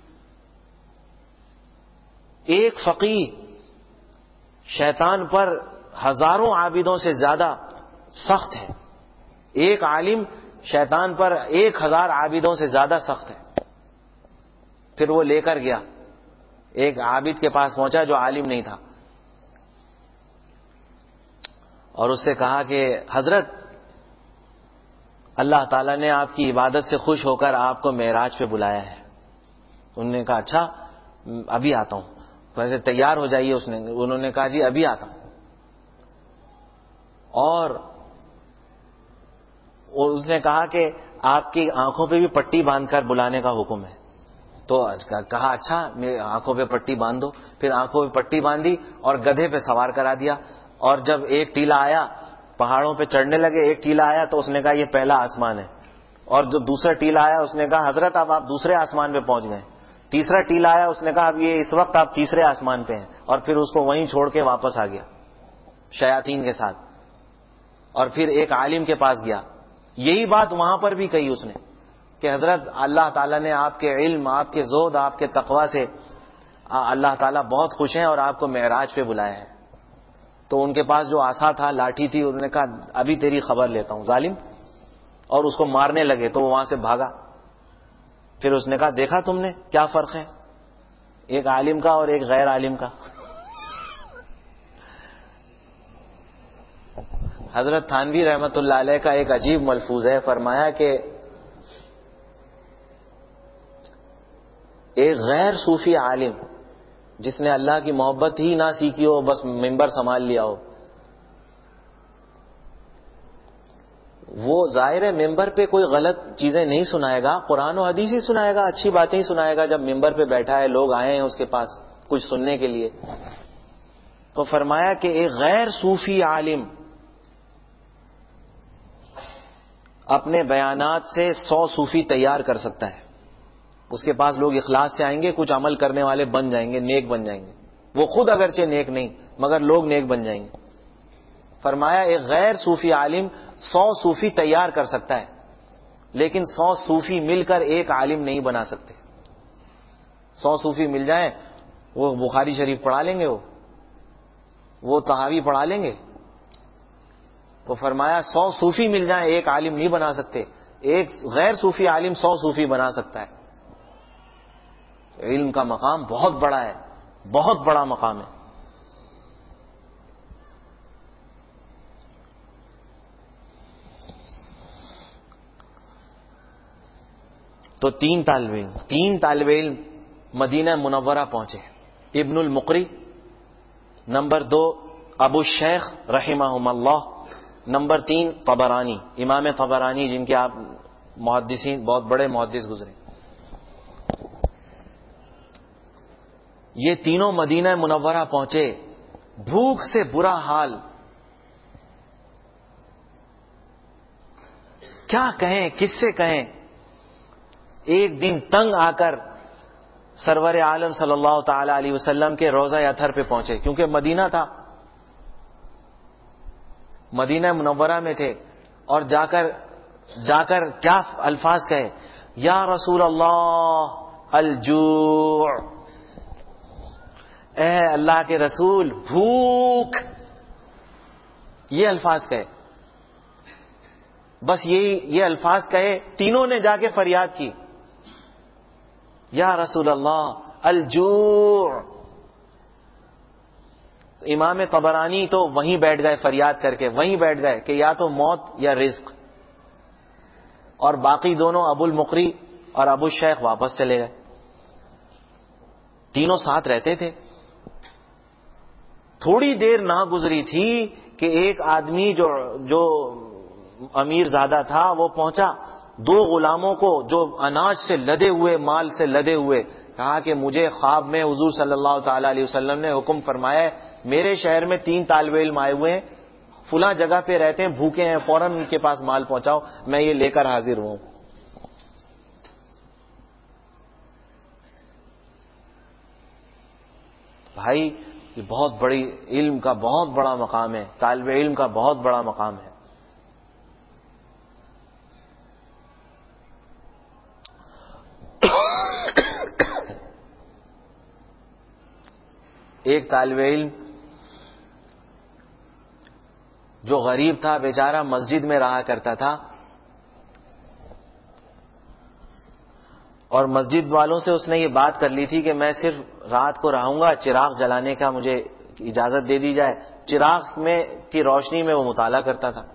[SPEAKER 1] ایک فقیہ شیطان پر ہزاروں عابدوں سے زیادہ سخت ہے، ایک عالم شیطان پر 1000 عابدوں سے زیادہ سخت ہے۔ پھر وہ لے کر گیا، ایک عابد کے پاس پہنچا جو عالم نہیں تھا، اور اس سے کہا کہ حضرت اللہ تعالیٰ نے آپ کی عبادت سے خوش ہو کر آپ کو معراج پہ بلایا ہے۔ انہوں نے کہا اچھا ابھی آتا ہوں، ویسے تیار ہو جائیے۔ انہوں نے کہا جی ابھی آتا ہوں، اور اس نے کہا کہ آپ کی آنکھوں پہ بھی پٹی باندھ کر بلانے کا حکم ہے۔ تو کہا اچھا میری آنکھوں پہ پٹی باندھ دو۔ پھر آنکھوں پہ پٹی باندھی اور گدھے پہ سوار کرا دیا، اور جب ایک ٹیلا آیا، پہاڑوں پہ چڑھنے لگے، ایک ٹیلا آیا تو اس نے کہا یہ پہلا آسمان ہے، اور جو دوسرا ٹیلا آیا اس نے کہا حضرت اب آپ دوسرے آسمان پہ پہنچ گئے۔ تیسرا ٹیلا آیا، اس نے کہا اب یہ اس وقت آپ تیسرے آسمان پہ ہیں، اور پھر اس کو وہیں چھوڑ کے واپس آ گیا شیاطین کے ساتھ، اور پھر ایک عالم کے پاس گیا۔ یہی بات وہاں پر بھی کہی اس نے کہ حضرت اللہ تعالیٰ نے آپ کے علم، آپ کے زہد، آپ کے تقوی سے اللہ تعالیٰ بہت خوش ہیں اور آپ کو معراج پہ بلایا ہے۔ تو ان کے پاس جو عصا تھا، لاٹھی تھی، انہوں نے کہا ابھی تیری خبر لیتا ہوں ظالم، اور اس کو مارنے لگے تو وہ وہاں سے بھاگا۔ پھر اس نے کہا دیکھا تم نے کیا فرق ہے ایک عالم کا اور ایک غیر عالم کا۔ حضرت تھانوی رحمت اللہ علیہ کا ایک عجیب ملفوظ ہے، فرمایا کہ ایک غیر صوفی عالم جس نے اللہ کی محبت ہی نہ سیکھی ہو، بس منبر سنبھال لیا ہو، وہ ظاہر ہے ممبر پہ کوئی غلط چیزیں نہیں سنائے گا، قرآن و حدیث ہی سنائے گا، اچھی باتیں ہی سنائے گا۔ جب ممبر پہ بیٹھا ہے، لوگ آئے ہیں اس کے پاس کچھ سننے کے لیے، تو فرمایا کہ ایک غیر صوفی عالم اپنے بیانات سے 100 صوفی تیار کر سکتا ہے، اس کے پاس لوگ اخلاص سے آئیں گے, کچھ عمل کرنے والے بن جائیں گے, نیک بن جائیں گے. وہ خود اگرچہ نیک نہیں مگر لوگ نیک بن جائیں گے. فرمایا ایک غیر صوفی عالم 100 صوفی تیار کر سکتا ہے, لیکن 100 صوفی مل کر ایک عالم نہیں بنا سکتے. 100 صوفی مل جائیں, وہ بخاری شریف پڑھا لیں گے, وہ طحاوی پڑھا لیں گے. تو فرمایا 100 صوفی مل جائیں ایک عالم نہیں بنا سکتے, ایک غیر صوفی عالم 100 صوفی بنا سکتا ہے. علم کا مقام بہت بڑا ہے, بہت بڑا مقام ہے. تو 3 طالب علم مدینہ منورہ پہنچے. ابن المقری, نمبر 2 ابو الشیخ رحمہم اللہ, نمبر 3 طبرانی, امام طبرانی جن کے آپ محدثین بہت بڑے محدث گزرے. یہ تینوں مدینہ منورہ پہنچے, بھوک سے برا حال. کیا کہیں, کس سے کہیں. ایک دن تنگ آ کر سرور عالم صلی اللہ تعالی علیہ وسلم کے روضہ اطہر پہ پہنچے, کیونکہ مدینہ تھا, مدینہ منورہ میں تھے. اور جا کر کیا الفاظ کہے, یا رسول اللہ الجوع, اے اللہ کے رسول بھوک. یہ الفاظ کہے, بس یہ الفاظ کہے. تینوں نے جا کے فریاد کی, یا رسول اللہ الجوع. امام طبرانی تو وہیں بیٹھ گئے, فریاد کر کے وہیں بیٹھ گئے کہ یا تو موت یا رزق. اور باقی دونوں ابو المقری اور ابو الشیخ واپس چلے گئے. تینوں ساتھ رہتے تھے. تھوڑی دیر نہ گزری تھی کہ ایک آدمی جو امیر زادہ تھا وہ پہنچا, 2 غلاموں کو جو اناج سے لدے ہوئے, مال سے لدے ہوئے, کہا کہ مجھے خواب میں حضور صلی اللہ تعالی علیہ وسلم نے حکم فرمایا, میرے شہر میں 3 طالب علم آئے ہوئے ہیں, فلاں جگہ پہ رہتے ہیں, بھوکے ہیں, فوراً ان کے پاس مال پہنچاؤ, میں یہ لے کر حاضر ہوں. بھائی یہ بہت بڑی علم کا بہت بڑا مقام ہے, طالب علم کا بہت بڑا مقام ہے. ایک طالب علم جو غریب تھا بیچارہ, مسجد میں رہا کرتا تھا, اور مسجد والوں سے اس نے یہ بات کر لی تھی کہ میں صرف رات کو رہوں گا, چراغ جلانے کا مجھے اجازت دے دی جائے. چراغ میں کی روشنی میں وہ مطالعہ کرتا تھا.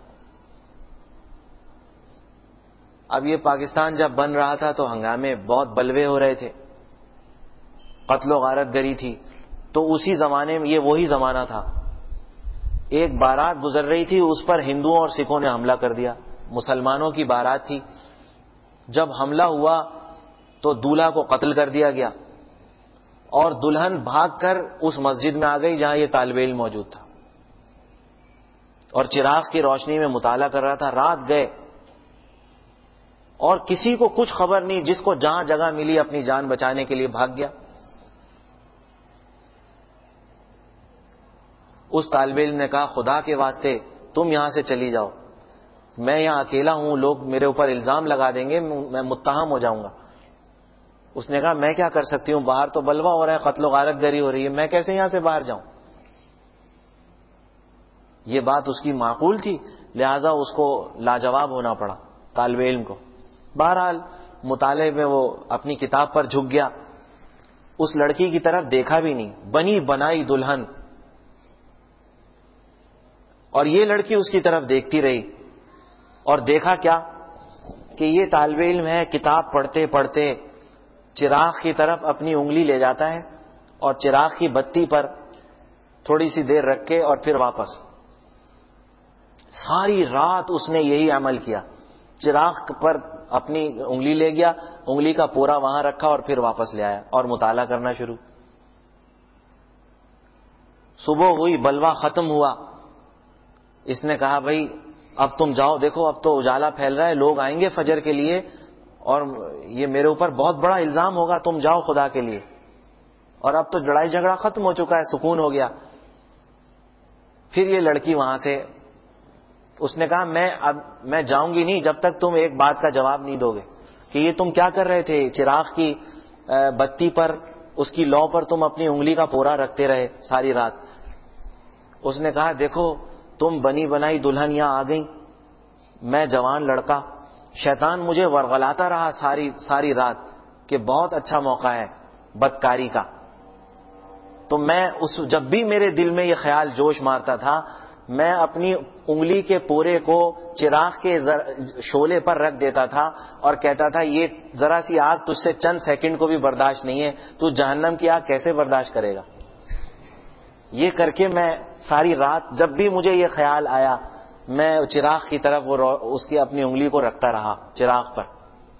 [SPEAKER 1] اب یہ پاکستان جب بن رہا تھا تو ہنگامے بہت بلوے ہو رہے تھے, قتل و غارت گری تھی. تو اسی زمانے میں, یہ وہی زمانہ تھا, ایک بارات گزر رہی تھی, اس پر ہندوؤں اور سکھوں نے حملہ کر دیا. مسلمانوں کی بارات تھی. جب حملہ ہوا تو دولہا کو قتل کر دیا گیا, اور دلہن بھاگ کر اس مسجد میں آ گئی جہاں یہ طالب علم موجود تھا, اور چراغ کی روشنی میں مطالعہ کر رہا تھا. رات گئے اور کسی کو کچھ خبر نہیں, جس کو جہاں جگہ ملی اپنی جان بچانے کے لیے بھاگ گیا. اس طالب علم نے کہا خدا کے واسطے تم یہاں سے چلی جاؤ, میں یہاں اکیلا ہوں, لوگ میرے اوپر الزام لگا دیں گے, میں متہم ہو جاؤں گا. اس نے کہا میں کیا کر سکتی ہوں, باہر تو بلوہ ہو رہا ہے, قتل و غارت گری ہو رہی ہے, میں کیسے یہاں سے باہر جاؤں. یہ بات اس کی معقول تھی, لہذا اس کو لاجواب ہونا پڑا طالب علم کو. بہرحال مطالعے میں وہ اپنی کتاب پر جھک گیا, اس لڑکی کی طرف دیکھا بھی نہیں, بنی بنائی دلہن, اور یہ لڑکی اس کی طرف دیکھتی رہی. اور دیکھا کیا کہ یہ طالب علم ہے, کتاب پڑھتے پڑھتے چراغ کی طرف اپنی انگلی لے جاتا ہے, اور چراغ کی بتی پر تھوڑی سی دیر رکھ کے اور پھر واپس. ساری رات اس نے یہی عمل کیا, چراغ پر اپنی انگلی لے گیا, انگلی کا پورا وہاں رکھا اور پھر واپس لے آیا اور مطالعہ کرنا شروع. صبح ہوئی, بلوہ ختم ہوا. اس نے کہا بھائی اب تم جاؤ, دیکھو اب تو اجالا پھیل رہا ہے, لوگ آئیں گے فجر کے لیے, اور یہ میرے اوپر بہت بڑا الزام ہوگا، تم جاؤ خدا کے لیے. اور اب تو لڑائی جھگڑا ختم ہو چکا ہے، سکون ہو گیا. پھر یہ لڑکی وہاں سے، اس نے کہا میں جاؤں گی نہیں جب تک تم ایک بات کا جواب نہیں دو گے کہ یہ تم کیا کر رہے تھے. چراغ کی بتی پر، اس کی لو پر تم اپنی انگلی کا پورا رکھتے رہے ساری رات. اس نے کہا دیکھو تم بنی بنائی دلہن یہاں آ گئی، میں جوان لڑکا، شیطان مجھے ورغلاتا رہا ساری رات کہ بہت اچھا موقع ہے بدکاری کا. تو میں جب بھی میرے دل میں یہ خیال جوش مارتا تھا، میں اپنی انگلی کے پورے کو چراغ کے شعلے پر رکھ دیتا تھا اور کہتا تھا یہ ذرا سی آگ تجھ سے چند سیکنڈ کو بھی برداشت نہیں ہے، تو جہنم کی آگ کیسے برداشت کرے گا. یہ کر کے میں ساری رات جب بھی مجھے یہ خیال آیا میں چراغ کی طرف اس کی اپنی انگلی کو رکھتا رہا چراغ پر.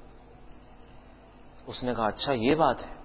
[SPEAKER 1] اس نے کہا اچھا یہ بات ہے.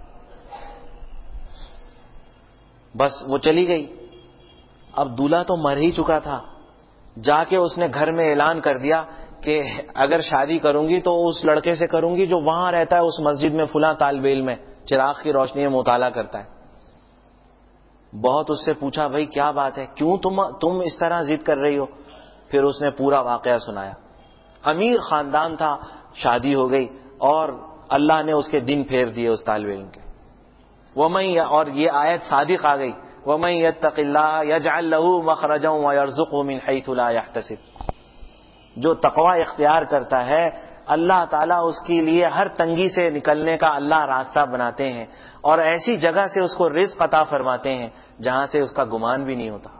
[SPEAKER 1] بس وہ چلی گئی. اب دولہا تو مر ہی چکا تھا. جا کے اس نے گھر میں اعلان کر دیا کہ اگر شادی کروں گی تو اس لڑکے سے کروں گی جو وہاں رہتا ہے اس مسجد میں فلاں طالب علم میں چراغ کی روشنی میں مطالعہ کرتا ہے. بہت اس سے پوچھا بھائی کیا بات ہے، کیوں تم اس طرح ضد کر رہی ہو. پھر اس نے پورا واقعہ سنایا. امیر خاندان تھا، شادی ہو گئی اور اللہ نے اس کے دن پھیر دیے اس طالب علم کے. اور یہ آیت صادق آ گئی، وَمَن يَتَّقِ اللَّهَ يَجْعَل لَّهُ مَخْرَجًا وَيَرْزُقْهُ مِنْ حَيْثُ لَا يَحْتَسِبُ. جو تقوی اختیار کرتا ہے اللہ تعالیٰ اس کے لیے ہر تنگی سے نکلنے کا اللہ راستہ بناتے ہیں اور ایسی جگہ سے اس کو رزق عطا فرماتے ہیں جہاں سے اس کا گمان بھی نہیں ہوتا.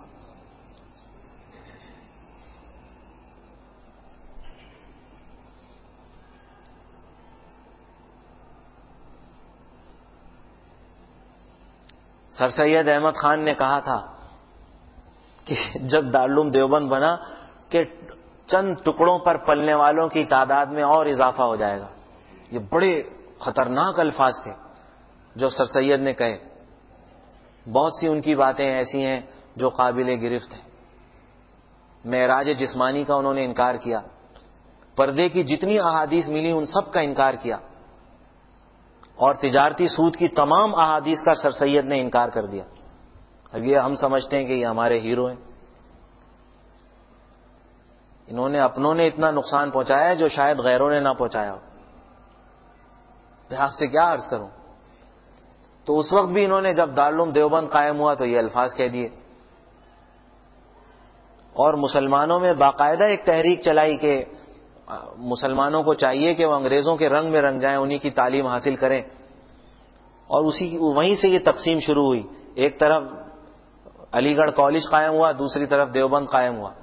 [SPEAKER 1] سر سید احمد خان نے کہا تھا کہ جب دارالعلوم دیوبند بنا کہ چند ٹکڑوں پر پلنے والوں کی تعداد میں اور اضافہ ہو جائے گا. یہ بڑے خطرناک الفاظ تھے جو سر سید نے کہے. بہت سی ان کی باتیں ایسی ہیں جو قابل گرفت ہیں. معراج جسمانی کا انہوں نے انکار کیا، پردے کی جتنی احادیث ملی ان سب کا انکار کیا، اور تجارتی سود کی تمام احادیث کا سر سید نے انکار کر دیا. اب یہ ہم سمجھتے ہیں کہ یہ ہمارے ہیرو ہیں. انہوں نے اپنوں نے اتنا نقصان پہنچایا ہے جو شاید غیروں نے نہ پہنچایا ہو. میں آپ سے کیا عرض کروں. تو اس وقت بھی انہوں نے جب دارالعلوم دیوبند قائم ہوا تو یہ الفاظ کہہ دیے. اور مسلمانوں میں باقاعدہ ایک تحریک چلائی کہ مسلمانوں کو چاہیے کہ وہ انگریزوں کے رنگ میں رنگ جائیں، انہی کی تعلیم حاصل کریں. اور وہیں سے یہ تقسیم شروع ہوئی. ایک طرف علی گڑھ کالج قائم ہوا، دوسری طرف دیوبند قائم ہوا.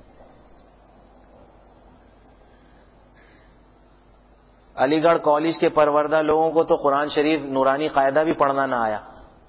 [SPEAKER 1] علی گڑھ کالج کے پروردہ لوگوں کو تو قرآن شریف نورانی قاعدہ بھی پڑھنا نہ آیا.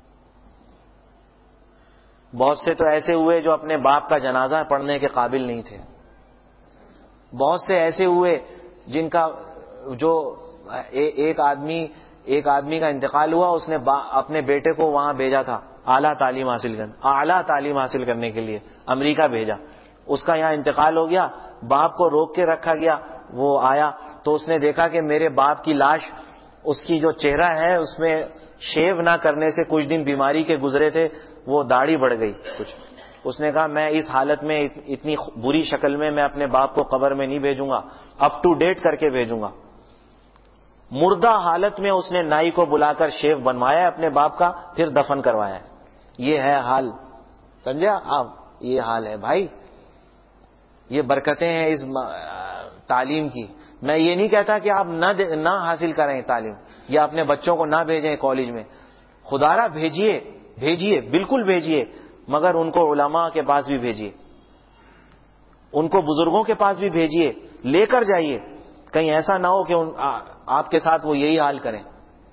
[SPEAKER 1] بہت سے تو ایسے ہوئے جو اپنے باپ کا جنازہ پڑھنے کے قابل نہیں تھے. بہت سے ایسے ہوئے جن کا جو ایک آدمی کا انتقال ہوا، اس نے اپنے بیٹے کو وہاں بھیجا تھا اعلیٰ تعلیم حاصل کرنے کے لیے امریکہ بھیجا. اس کا یہاں انتقال ہو گیا، باپ کو روک کے رکھا گیا. وہ آیا تو اس نے دیکھا کہ میرے باپ کی لاش، اس کی جو چہرہ ہے اس میں شیو نہ کرنے سے کچھ دن بیماری کے گزرے تھے، وہ داڑھی بڑھ گئی کچھ. اس نے کہا میں اس حالت میں اتنی بری شکل میں اپنے باپ کو قبر میں نہیں بھیجوں گا، اپ ٹو ڈیٹ کر کے بھیجوں گا. مردہ حالت میں اس نے نائی کو بلا کر شیو بنوایا اپنے باپ کا، پھر دفن کروایا. یہ ہے حال، سمجھا آپ؟ یہ حال ہے بھائی. یہ برکتیں ہیں اس تعلیم کی. میں یہ نہیں کہتا کہ آپ نہ حاصل کریں تعلیم یا اپنے بچوں کو نہ بھیجیں کالج میں. خدارا بھیجیے بالکل بھیجیے، مگر ان کو علماء کے پاس بھی بھیجیے، ان کو بزرگوں کے پاس بھی بھیجیے، لے کر جائیے. کہیں ایسا نہ ہو کہ آپ کے ساتھ وہ یہی حال کریں.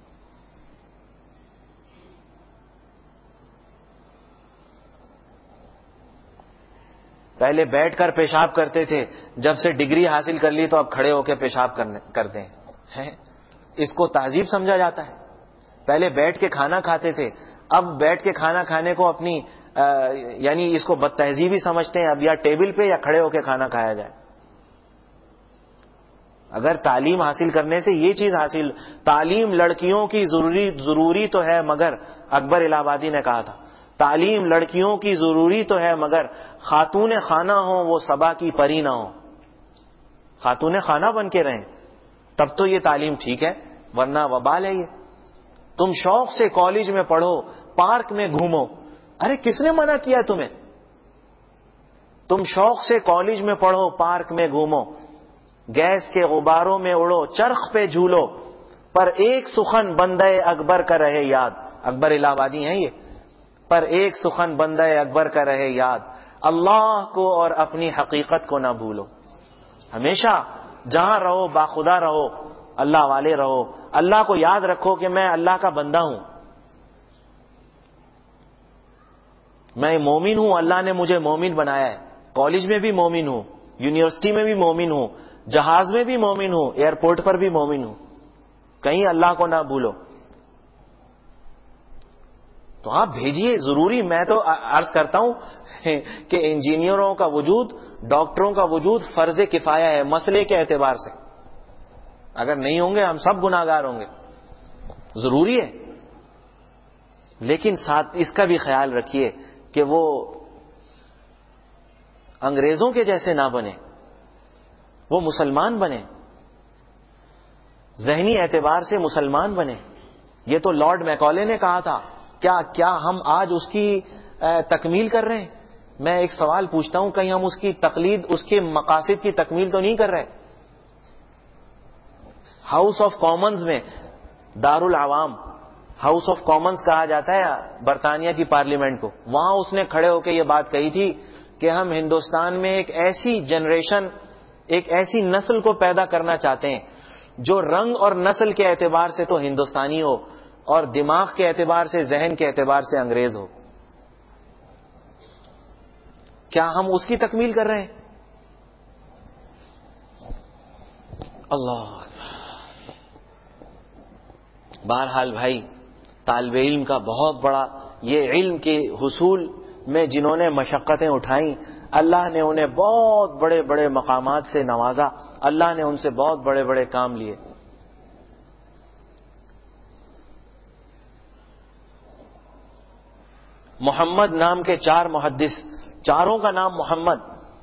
[SPEAKER 1] پہلے بیٹھ کر پیشاب کرتے تھے، جب سے ڈگری حاصل کر لی تو اب کھڑے ہو کے پیشاب کرتے ہیں. اس کو تہذیب سمجھا جاتا ہے؟ پہلے بیٹھ کے کھانا کھاتے تھے، اب بیٹھ کے کھانا کھانے کو اپنی یعنی اس کو بد تہذیبی سمجھتے ہیں. اب یا ٹیبل پہ یا کھڑے ہو کے کھانا کھایا جائے. اگر تعلیم حاصل کرنے سے یہ چیز حاصل، تعلیم لڑکیوں کی ضروری تو ہے، مگر اکبر الہ آبادی نے کہا تھا تعلیم لڑکیوں کی ضروری تو ہے، مگر خاتون خانہ ہوں وہ صبا کی پری نہ ہوں. خاتون خانہ بن کے رہیں تب تو یہ تعلیم ٹھیک ہے، ورنہ وبال ہے یہ. تم شوق سے کالج میں پڑھو، پارک میں گھومو، ارے کس نے منع کیا تمہیں؟ تم شوق سے کالج میں پڑھو، پارک میں گھومو، گیس کے غباروں میں اڑو، چرخ پہ جھولو، پر ایک سخن بندہ اکبر کا رہے یاد. اکبر الہ آبادی ہیں یہ. پر ایک سخن بندہ اکبر کا رہے یاد، اللہ کو اور اپنی حقیقت کو نہ بھولو. ہمیشہ جہاں رہو باخدا رہو، اللہ والے رہو، اللہ کو یاد رکھو کہ میں اللہ کا بندہ ہوں، میں مومن ہوں، اللہ نے مجھے مومن بنایا ہے. کالج میں بھی مومن ہوں، یونیورسٹی میں بھی مومن ہوں، جہاز میں بھی مومن ہوں، ایئرپورٹ پر بھی مومن ہوں. کہیں اللہ کو نہ بھولو. تو آپ بھیجیے ضروری. میں تو عرض کرتا ہوں کہ انجینئروں کا وجود، ڈاکٹروں کا وجود فرض کفایہ ہے مسئلے کے اعتبار سے. اگر نہیں ہوں گے ہم سب گناہگار ہوں گے. ضروری ہے، لیکن ساتھ اس کا بھی خیال رکھیے کہ وہ انگریزوں کے جیسے نہ بنے، وہ مسلمان بنے، ذہنی اعتبار سے مسلمان بنے. یہ تو لارڈ میکالے نے کہا تھا. کیا ہم آج اس کی تکمیل کر رہے ہیں؟ میں ایک سوال پوچھتا ہوں، کہیں ہم اس کی تقلید، اس کے مقاصد کی تکمیل تو نہیں کر رہے؟ ہاؤس آف کامنز میں، دارالعوام ہاؤس آف کامنز کہا جاتا ہے برطانیہ کی پارلیمنٹ کو، وہاں اس نے کھڑے ہو کے یہ بات کہی تھی کہ ہم ہندوستان میں ایک ایسی جنریشن، ایک ایسی نسل کو پیدا کرنا چاہتے ہیں جو رنگ اور نسل کے اعتبار سے تو ہندوستانی ہو اور دماغ کے اعتبار سے، ذہن کے اعتبار سے انگریز ہو. کیا ہم اس کی تکمیل کر رہے ہیں؟ اللہ. بہرحال بھائی، طالب علم کا بہت بڑا، یہ علم کے حصول میں جنہوں نے مشقتیں اٹھائیں، اللہ نے انہیں بہت بڑے بڑے مقامات سے نوازا، اللہ نے ان سے بہت بڑے بڑے کام لیے. محمد نام کے 4 محدث، چاروں کا نام محمد.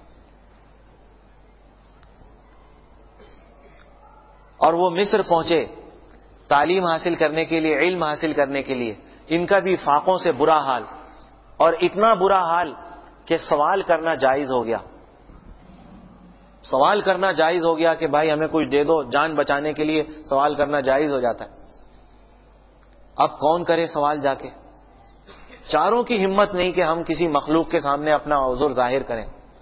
[SPEAKER 1] اور وہ مصر پہنچے تعلیم حاصل کرنے کے لیے، علم حاصل کرنے کے لیے. ان کا بھی فاقوں سے برا حال، اور اتنا برا حال کہ سوال کرنا جائز ہو گیا. سوال کرنا جائز ہو گیا کہ بھائی ہمیں کچھ دے دو، جان بچانے کے لیے سوال کرنا جائز ہو جاتا ہے. اب کون کرے سوال جا کے؟ چاروں کی ہمت نہیں کہ ہم کسی مخلوق کے سامنے اپنا عذر ظاہر کریں.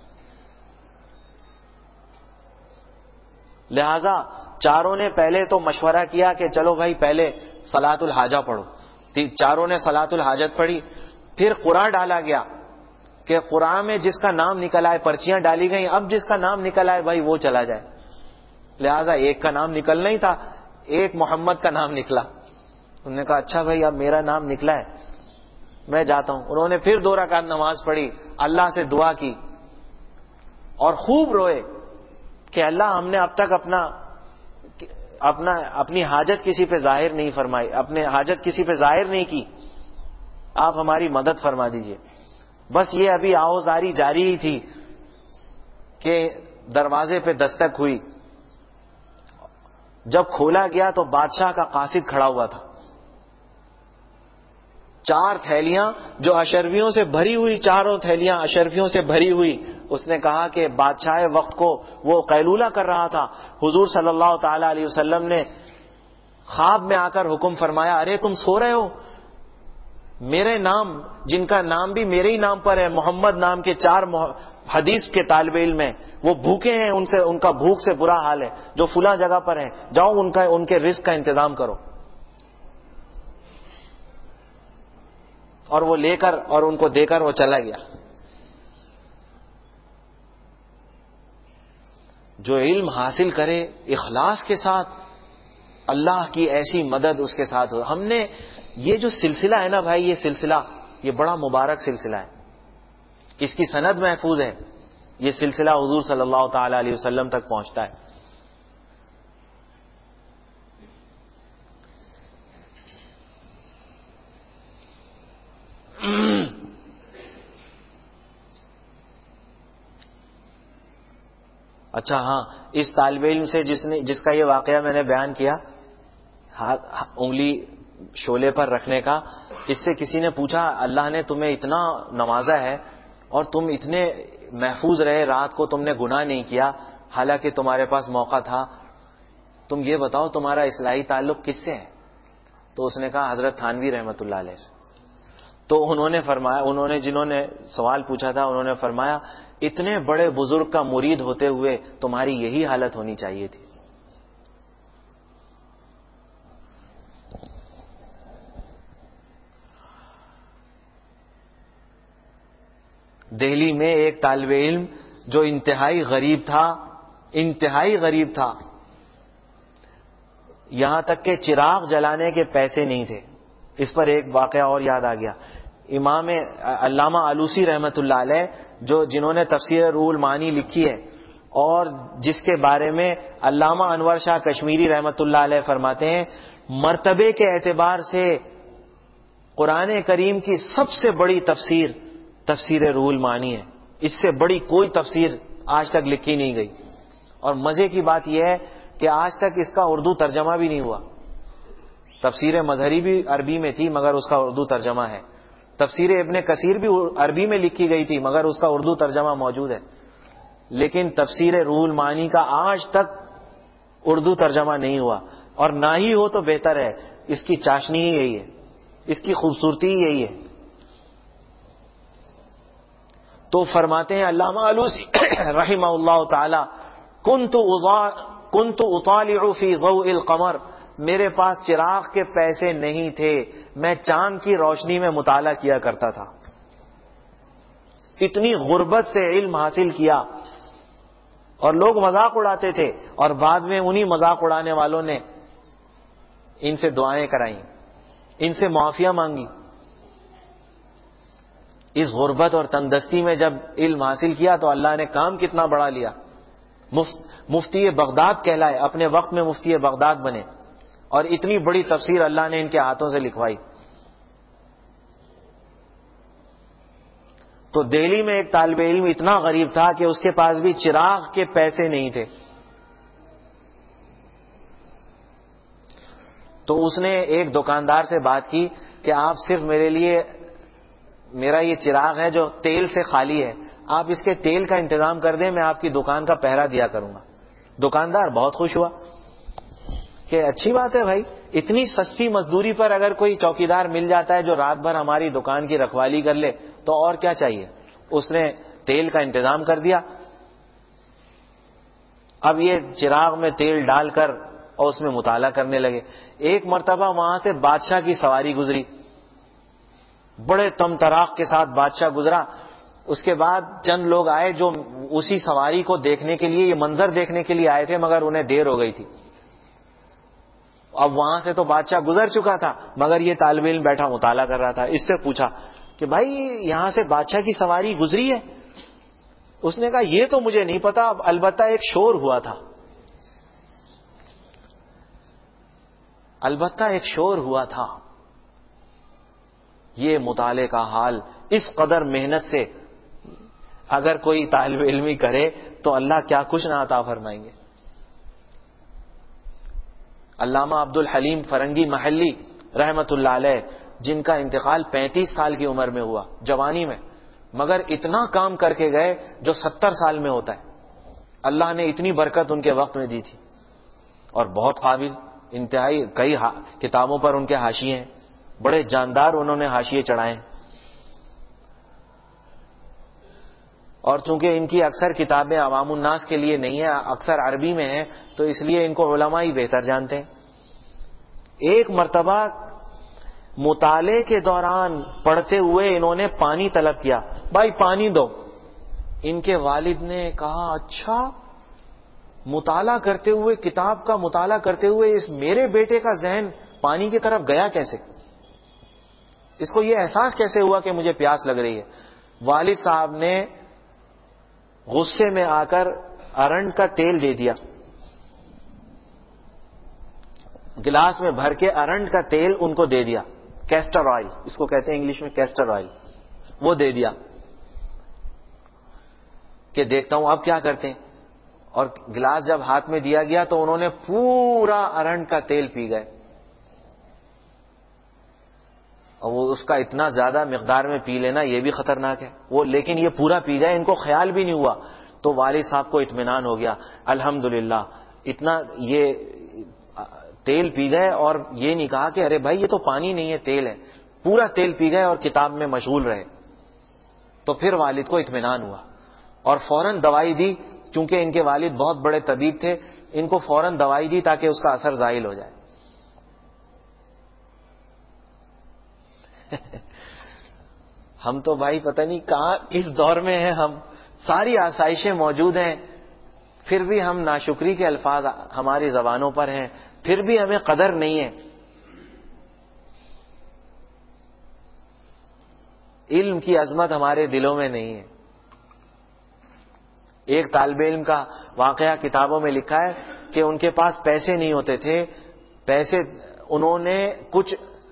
[SPEAKER 1] لہذا چاروں نے پہلے تو مشورہ کیا کہ چلو بھائی پہلے صلاۃ الحاجہ پڑھو. چاروں نے صلاۃ الحاجت پڑھی. پھر قرعہ ڈالا گیا کہ قرعہ میں جس کا نام نکل آئے، پرچیاں ڈالی گئیں، اب جس کا نام نکل آئے بھائی وہ چلا جائے. لہذا ایک کا نام نکلنا ہی تھا، ایک محمد کا نام نکلا. انہوں نے کہا اچھا بھائی اب میرا نام نکلا ہے، میں جاتا ہوں. انہوں نے پھر 2 رکعت نماز پڑھی، اللہ سے دعا کی اور خوب روئے کہ اللہ ہم نے اب تک اپنی حاجت کسی پہ ظاہر نہیں فرمائی، اپنے حاجت کسی پہ ظاہر نہیں کی، آپ ہماری مدد فرما دیجئے. بس یہ ابھی آوازاری جاری ہی تھی کہ دروازے پہ دستک ہوئی. جب کھولا گیا تو بادشاہ کا قاصد کھڑا ہوا تھا. 4 تھیلیاں جو اشرفیوں سے بھری ہوئی، چاروں تھیلیاں اشرفیوں سے بھری ہوئی. اس نے کہا کہ بادشاہ وقت کو وہ قیلولہ کر رہا تھا. حضور صلی اللہ تعالی علیہ وسلم نے خواب میں آ کر حکم فرمایا، ارے تم سو رہے ہو، میرے نام، جن کا نام بھی میرے ہی نام پر ہے، محمد نام کے 4 حدیث کے طالب علم ہیں، وہ بھوکے ہیں، ان کا بھوک سے برا حال ہے، جو فلاں جگہ پر ہیں، جاؤ ان کے رزق کا انتظام کرو. اور وہ لے کر اور ان کو دے کر وہ چلا گیا. جو علم حاصل کرے اخلاص کے ساتھ، اللہ کی ایسی مدد اس کے ساتھ ہو. ہم نے یہ جو سلسلہ ہے نا بھائی، یہ سلسلہ یہ بڑا مبارک سلسلہ ہے، اس کی سند محفوظ ہے. یہ سلسلہ حضور صلی اللہ تعالی علیہ وسلم تک پہنچتا ہے. اچھا ہاں، اس طالب علم سے جس کا یہ واقعہ میں نے بیان کیا، انگلی شولے پر رکھنے کا، اس سے کسی نے پوچھا اللہ نے تمہیں اتنا نوازا ہے اور تم اتنے محفوظ رہے، رات کو تم نے گناہ نہیں کیا حالانکہ تمہارے پاس موقع تھا، تم یہ بتاؤ تمہارا اصلاحی تعلق کس سے ہے؟ تو اس نے کہا حضرت تھانوی رحمۃ اللہ علیہ سے۔ تو انہوں نے فرمایا، جنہوں نے سوال پوچھا تھا انہوں نے فرمایا اتنے بڑے بزرگ کا مرید ہوتے ہوئے تمہاری یہی حالت ہونی چاہیے تھی۔ دہلی میں ایک طالب علم جو انتہائی غریب تھا، یہاں تک کہ چراغ جلانے کے پیسے نہیں تھے۔ اس پر ایک واقعہ اور یاد آ گیا، امام علامہ آلوسی رحمۃ اللہ علیہ جنہوں نے تفسیر روح المعانی لکھی ہے اور جس کے بارے میں علامہ انور شاہ کشمیری رحمۃ اللہ علیہ فرماتے ہیں مرتبے کے اعتبار سے قرآن کریم کی سب سے بڑی تفسیر روح المعانی ہے، اس سے بڑی کوئی تفسیر آج تک لکھی نہیں گئی۔ اور مزے کی بات یہ ہے کہ آج تک اس کا اردو ترجمہ بھی نہیں ہوا۔ تفسیر مظہری بھی عربی میں تھی مگر اس کا اردو ترجمہ ہے، تفسیر ابن کثیر بھی عربی میں لکھی گئی تھی مگر اس کا اردو ترجمہ موجود ہے، لیکن تفسیر روح المعانی کا آج تک اردو ترجمہ نہیں ہوا، اور نہ ہی ہو تو بہتر ہے، اس کی چاشنی ہی یہی ہے، اس کی خوبصورتی ہی یہی ہے۔ تو فرماتے ہیں علامہ آلوسی رحمہ اللہ تعالی کنت اطالع فی ضوء القمر، میرے پاس چراغ کے پیسے نہیں تھے، میں چاند کی روشنی میں مطالعہ کیا کرتا تھا۔ اتنی غربت سے علم حاصل کیا اور لوگ مذاق اڑاتے تھے، اور بعد میں انہی مذاق اڑانے والوں نے ان سے دعائیں کرائیں، ان سے معافیاں مانگی۔ اس غربت اور تندرستی میں جب علم حاصل کیا تو اللہ نے کام کتنا بڑا لیا، مفتی بغداد کہلائے، اپنے وقت میں مفتی بغداد بنے، اور اتنی بڑی تفسیر اللہ نے ان کے ہاتھوں سے لکھوائی۔ تو دہلی میں ایک طالب علم اتنا غریب تھا کہ اس کے پاس بھی چراغ کے پیسے نہیں تھے، تو اس نے ایک دکاندار سے بات کی کہ آپ صرف میرے لیے، میرا یہ چراغ ہے جو تیل سے خالی ہے، آپ اس کے تیل کا انتظام کر دیں، میں آپ کی دکان کا پہرا دیا کروں گا۔ دکاندار بہت خوش ہوا کہ اچھی بات ہے بھائی، اتنی سستی مزدوری پر اگر کوئی چوکیدار مل جاتا ہے جو رات بھر ہماری دکان کی رکھوالی کر لے تو اور کیا چاہیے۔ اس نے تیل کا انتظام کر دیا۔ اب یہ چراغ میں تیل ڈال کر اور اس میں مطالعہ کرنے لگے۔ ایک مرتبہ وہاں سے بادشاہ کی سواری گزری، بڑے تم تراق کے ساتھ بادشاہ گزرا۔ اس کے بعد چند لوگ آئے جو اسی سواری کو دیکھنے کے لیے، یہ منظر دیکھنے کے لیے آئے تھے، مگر انہیں دیر ہو گئی تھی۔ اب وہاں سے تو بادشاہ گزر چکا تھا مگر یہ طالب علم بیٹھا مطالعہ کر رہا تھا۔ اس سے پوچھا کہ بھائی یہاں سے بادشاہ کی سواری گزری ہے؟ اس نے کہا یہ تو مجھے نہیں پتا، البتہ ایک شور ہوا تھا، البتہ ایک شور ہوا تھا۔ یہ مطالعے کا حال، اس قدر محنت سے اگر کوئی طالب علمی کرے تو اللہ کیا کچھ نہ عطا فرمائیں گے۔ علامہ عبد الحلیم فرنگی محلی رحمت اللہ علیہ، جن کا انتقال 35 سال کی عمر میں ہوا، جوانی میں، مگر اتنا کام کر کے گئے جو 70 سال میں ہوتا ہے۔ اللہ نے اتنی برکت ان کے وقت میں دی تھی، اور بہت قابل، انتہائی، کئی کتابوں پر ان کے حاشیے ہیں، بڑے جاندار انہوں نے حاشیے چڑھائے۔ اور چونکہ ان کی اکثر کتابیں عوام الناس کے لیے نہیں ہیں، اکثر عربی میں ہیں، تو اس لیے ان کو علماء ہی بہتر جانتے ہیں۔ ایک مرتبہ مطالعے کے دوران پڑھتے ہوئے انہوں نے پانی طلب کیا، بھائی پانی دو۔ ان کے والد نے کہا اچھا، مطالعہ کرتے ہوئے، کتاب کا مطالعہ کرتے ہوئے اس میرے بیٹے کا ذہن پانی کی طرف گیا کیسے؟ اس کو یہ احساس کیسے ہوا کہ مجھے پیاس لگ رہی ہے؟ والد صاحب نے غصے میں آ کر ارنڈ کا تیل دے دیا، گلاس میں بھر کے ارنڈ کا تیل ان کو دے دیا، کیسٹر آئل اس کو کہتے ہیں انگلش میں، کیسٹر آئل، وہ دے دیا کہ دیکھتا ہوں اب کیا کرتے ہیں۔ اور گلاس جب ہاتھ میں دیا گیا تو انہوں نے پورا ارنڈ کا تیل پی گئے، اور وہ اس کا اتنا زیادہ مقدار میں پی لینا یہ بھی خطرناک ہے، وہ لیکن یہ پورا پی گئے، ان کو خیال بھی نہیں ہوا. تو والد صاحب کو اطمینان ہو گیا، الحمدللہ اتنا یہ تیل پی گئے، اور یہ نہیں کہا کہ ارے بھائی یہ تو پانی نہیں ہے تیل ہے، پورا تیل پی گئے اور کتاب میں مشغول رہے. تو پھر والد کو اطمینان ہوا اور فوراً دوائی دی، چونکہ ان کے والد بہت بڑے طبیب تھے، ان کو فوراً دوائی دی تاکہ اس کا اثر زائل ہو جائے. ہم تو بھائی پتہ نہیں کہاں کس دور میں ہیں، ہم ساری آسائشیں موجود ہیں، پھر بھی ہم ناشکری کے الفاظ ہماری زبانوں پر ہیں، پھر بھی ہمیں قدر نہیں ہے. علم کی عظمت ہمارے دلوں میں نہیں ہے. ایک طالب علم کا واقعہ کتابوں میں لکھا ہے کہ ان کے پاس پیسے نہیں ہوتے تھے، پیسے انہوں نے کچھ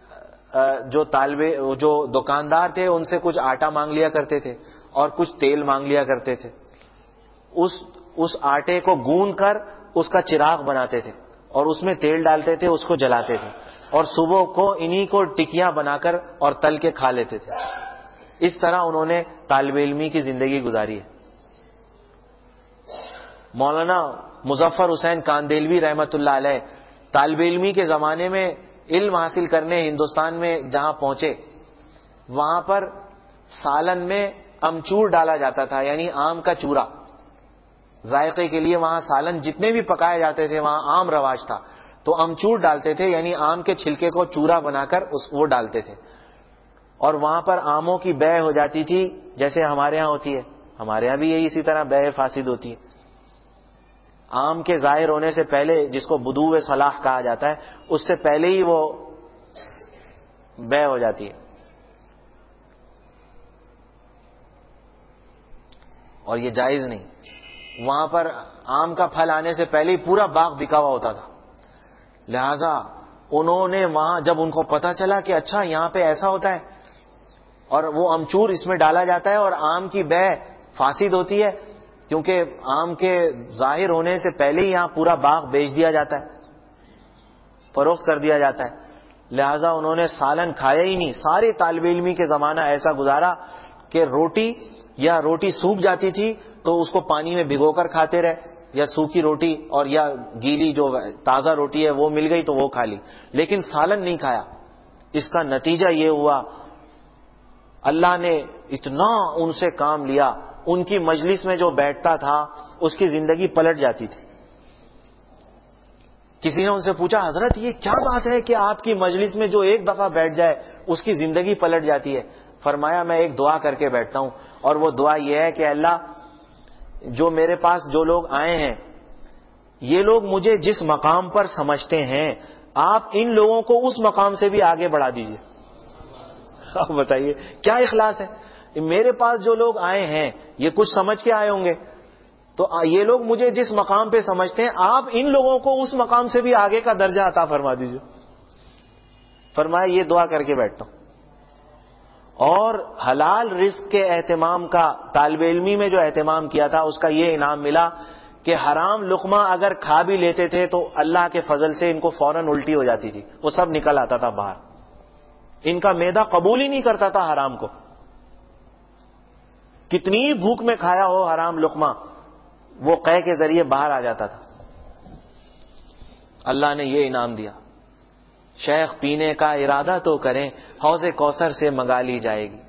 [SPEAKER 1] جو دکاندار تھے ان سے کچھ آٹا مانگ لیا کرتے تھے اور کچھ تیل مانگ لیا کرتے تھے. اس آٹے کو گوندھ کر اس کا چراغ بناتے تھے اور اس میں تیل ڈالتے تھے، اس کو جلاتے تھے، اور صبح کو انہی کو ٹکیاں بنا کر اور تل کے کھا لیتے تھے. اس طرح انہوں نے طالب علمی کی زندگی گزاری ہے. مولانا مظفر حسین کاندیلوی رحمت اللہ علیہ طالب علمی کے زمانے میں علم حاصل کرنے ہندوستان میں جہاں پہنچے، وہاں پر سالن میں امچور ڈالا جاتا تھا، یعنی آم کا چورا. ذائقے کے لیے وہاں سالن جتنے بھی پکائے جاتے تھے وہاں عام رواج تھا، تو امچور ڈالتے تھے، یعنی آم کے چھلکے کو چورا بنا کر وہ ڈالتے تھے. اور وہاں پر آموں کی بیع ہو جاتی تھی جیسے ہمارے ہاں ہوتی ہے، ہمارے ہاں بھی یہی اسی طرح بیع فاسد ہوتی ہے. آم کے ظاہر ہونے سے پہلے، جس کو بدو صلاح کہا جاتا ہے، اس سے پہلے ہی وہ بیع ہو جاتی ہے. اور یہ جائز نہیں. وہاں پر آم کا پھل آنے سے پہلے ہی پورا باغ بکا ہوا ہوتا تھا. لہذا انہوں نے وہاں جب ان کو پتا چلا کہ اچھا یہاں پہ ایسا ہوتا ہے اور وہ امچور اس میں ڈالا جاتا ہے اور آم کی بیع فاسد ہوتی ہے، کیونکہ آم کے ظاہر ہونے سے پہلے ہی یہاں پورا باغ بیچ دیا جاتا ہے، فروخت کر دیا جاتا ہے. لہذا انہوں نے سالن کھایا ہی نہیں. سارے طالب علمی کے زمانہ ایسا گزارا کہ روٹی سوکھ جاتی تھی تو اس کو پانی میں بھگو کر کھاتے رہے، یا سوکھی روٹی اور یا گیلی جو تازہ روٹی ہے وہ مل گئی تو وہ کھا لی، لیکن سالن نہیں کھایا. اس کا نتیجہ یہ ہوا اللہ نے اتنا ان سے کام لیا، ان کی مجلس میں جو بیٹھتا تھا اس کی زندگی پلٹ جاتی تھی. کسی نے ان سے پوچھا حضرت یہ کیا بات ہے کہ آپ کی مجلس میں جو ایک دفعہ بیٹھ جائے اس کی زندگی پلٹ جاتی ہے؟ فرمایا میں ایک دعا کر کے بیٹھتا ہوں، اور وہ دعا یہ ہے کہ اللہ جو میرے پاس جو لوگ آئے ہیں یہ لوگ مجھے جس مقام پر سمجھتے ہیں آپ ان لوگوں کو اس مقام سے بھی آگے بڑھا دیجئے. آپ بتائیے کیا اخلاص ہے. میرے پاس جو لوگ آئے ہیں یہ کچھ سمجھ کے آئے ہوں گے، تو یہ لوگ مجھے جس مقام پہ سمجھتے ہیں آپ ان لوگوں کو اس مقام سے بھی آگے کا درجہ عطا فرما دیجئے. فرمایا یہ دعا کر کے بیٹھتا ہوں. اور حلال رزق کے اہتمام کا طالب علمی میں جو اہتمام کیا تھا اس کا یہ انعام ملا کہ حرام لقمہ اگر کھا بھی لیتے تھے تو اللہ کے فضل سے ان کو فوراً الٹی ہو جاتی تھی، وہ سب نکل آتا تھا باہر. ان کا معدہ قبول ہی نہیں کرتا تھا حرام کو. کتنی بھوک میں کھایا ہو حرام لقمہ وہ قے کے ذریعے باہر آ جاتا تھا. اللہ نے یہ انعام دیا. شیخ پینے کا ارادہ تو کریں حوض کوثر سے منگا لی جائے گی.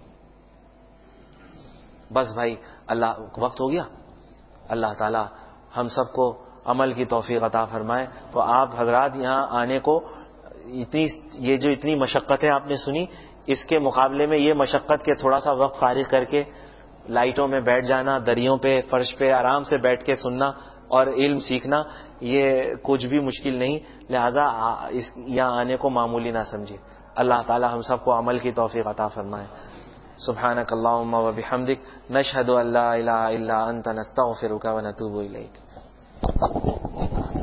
[SPEAKER 1] بس بھائی اللہ وقت ہو گیا. اللہ تعالی ہم سب کو عمل کی توفیق عطا فرمائے. تو آپ حضرات یہاں آنے کو اتنی مشقتیں آپ نے سنی، اس کے مقابلے میں یہ مشقت کے تھوڑا سا وقت فارغ کر کے لائٹوں میں بیٹھ جانا، دریوں پہ فرش پہ آرام سے بیٹھ کے سننا اور علم سیکھنا یہ کچھ بھی مشکل نہیں. لہذا یہاں آنے کو معمولی نہ سمجھے. اللہ تعالی ہم سب کو عمل کی توفیق عطا فرمائے. سبحانک اللہم و بحمدک نشہد ان لا الہ الا انت نستغفرک و نتوب الیک.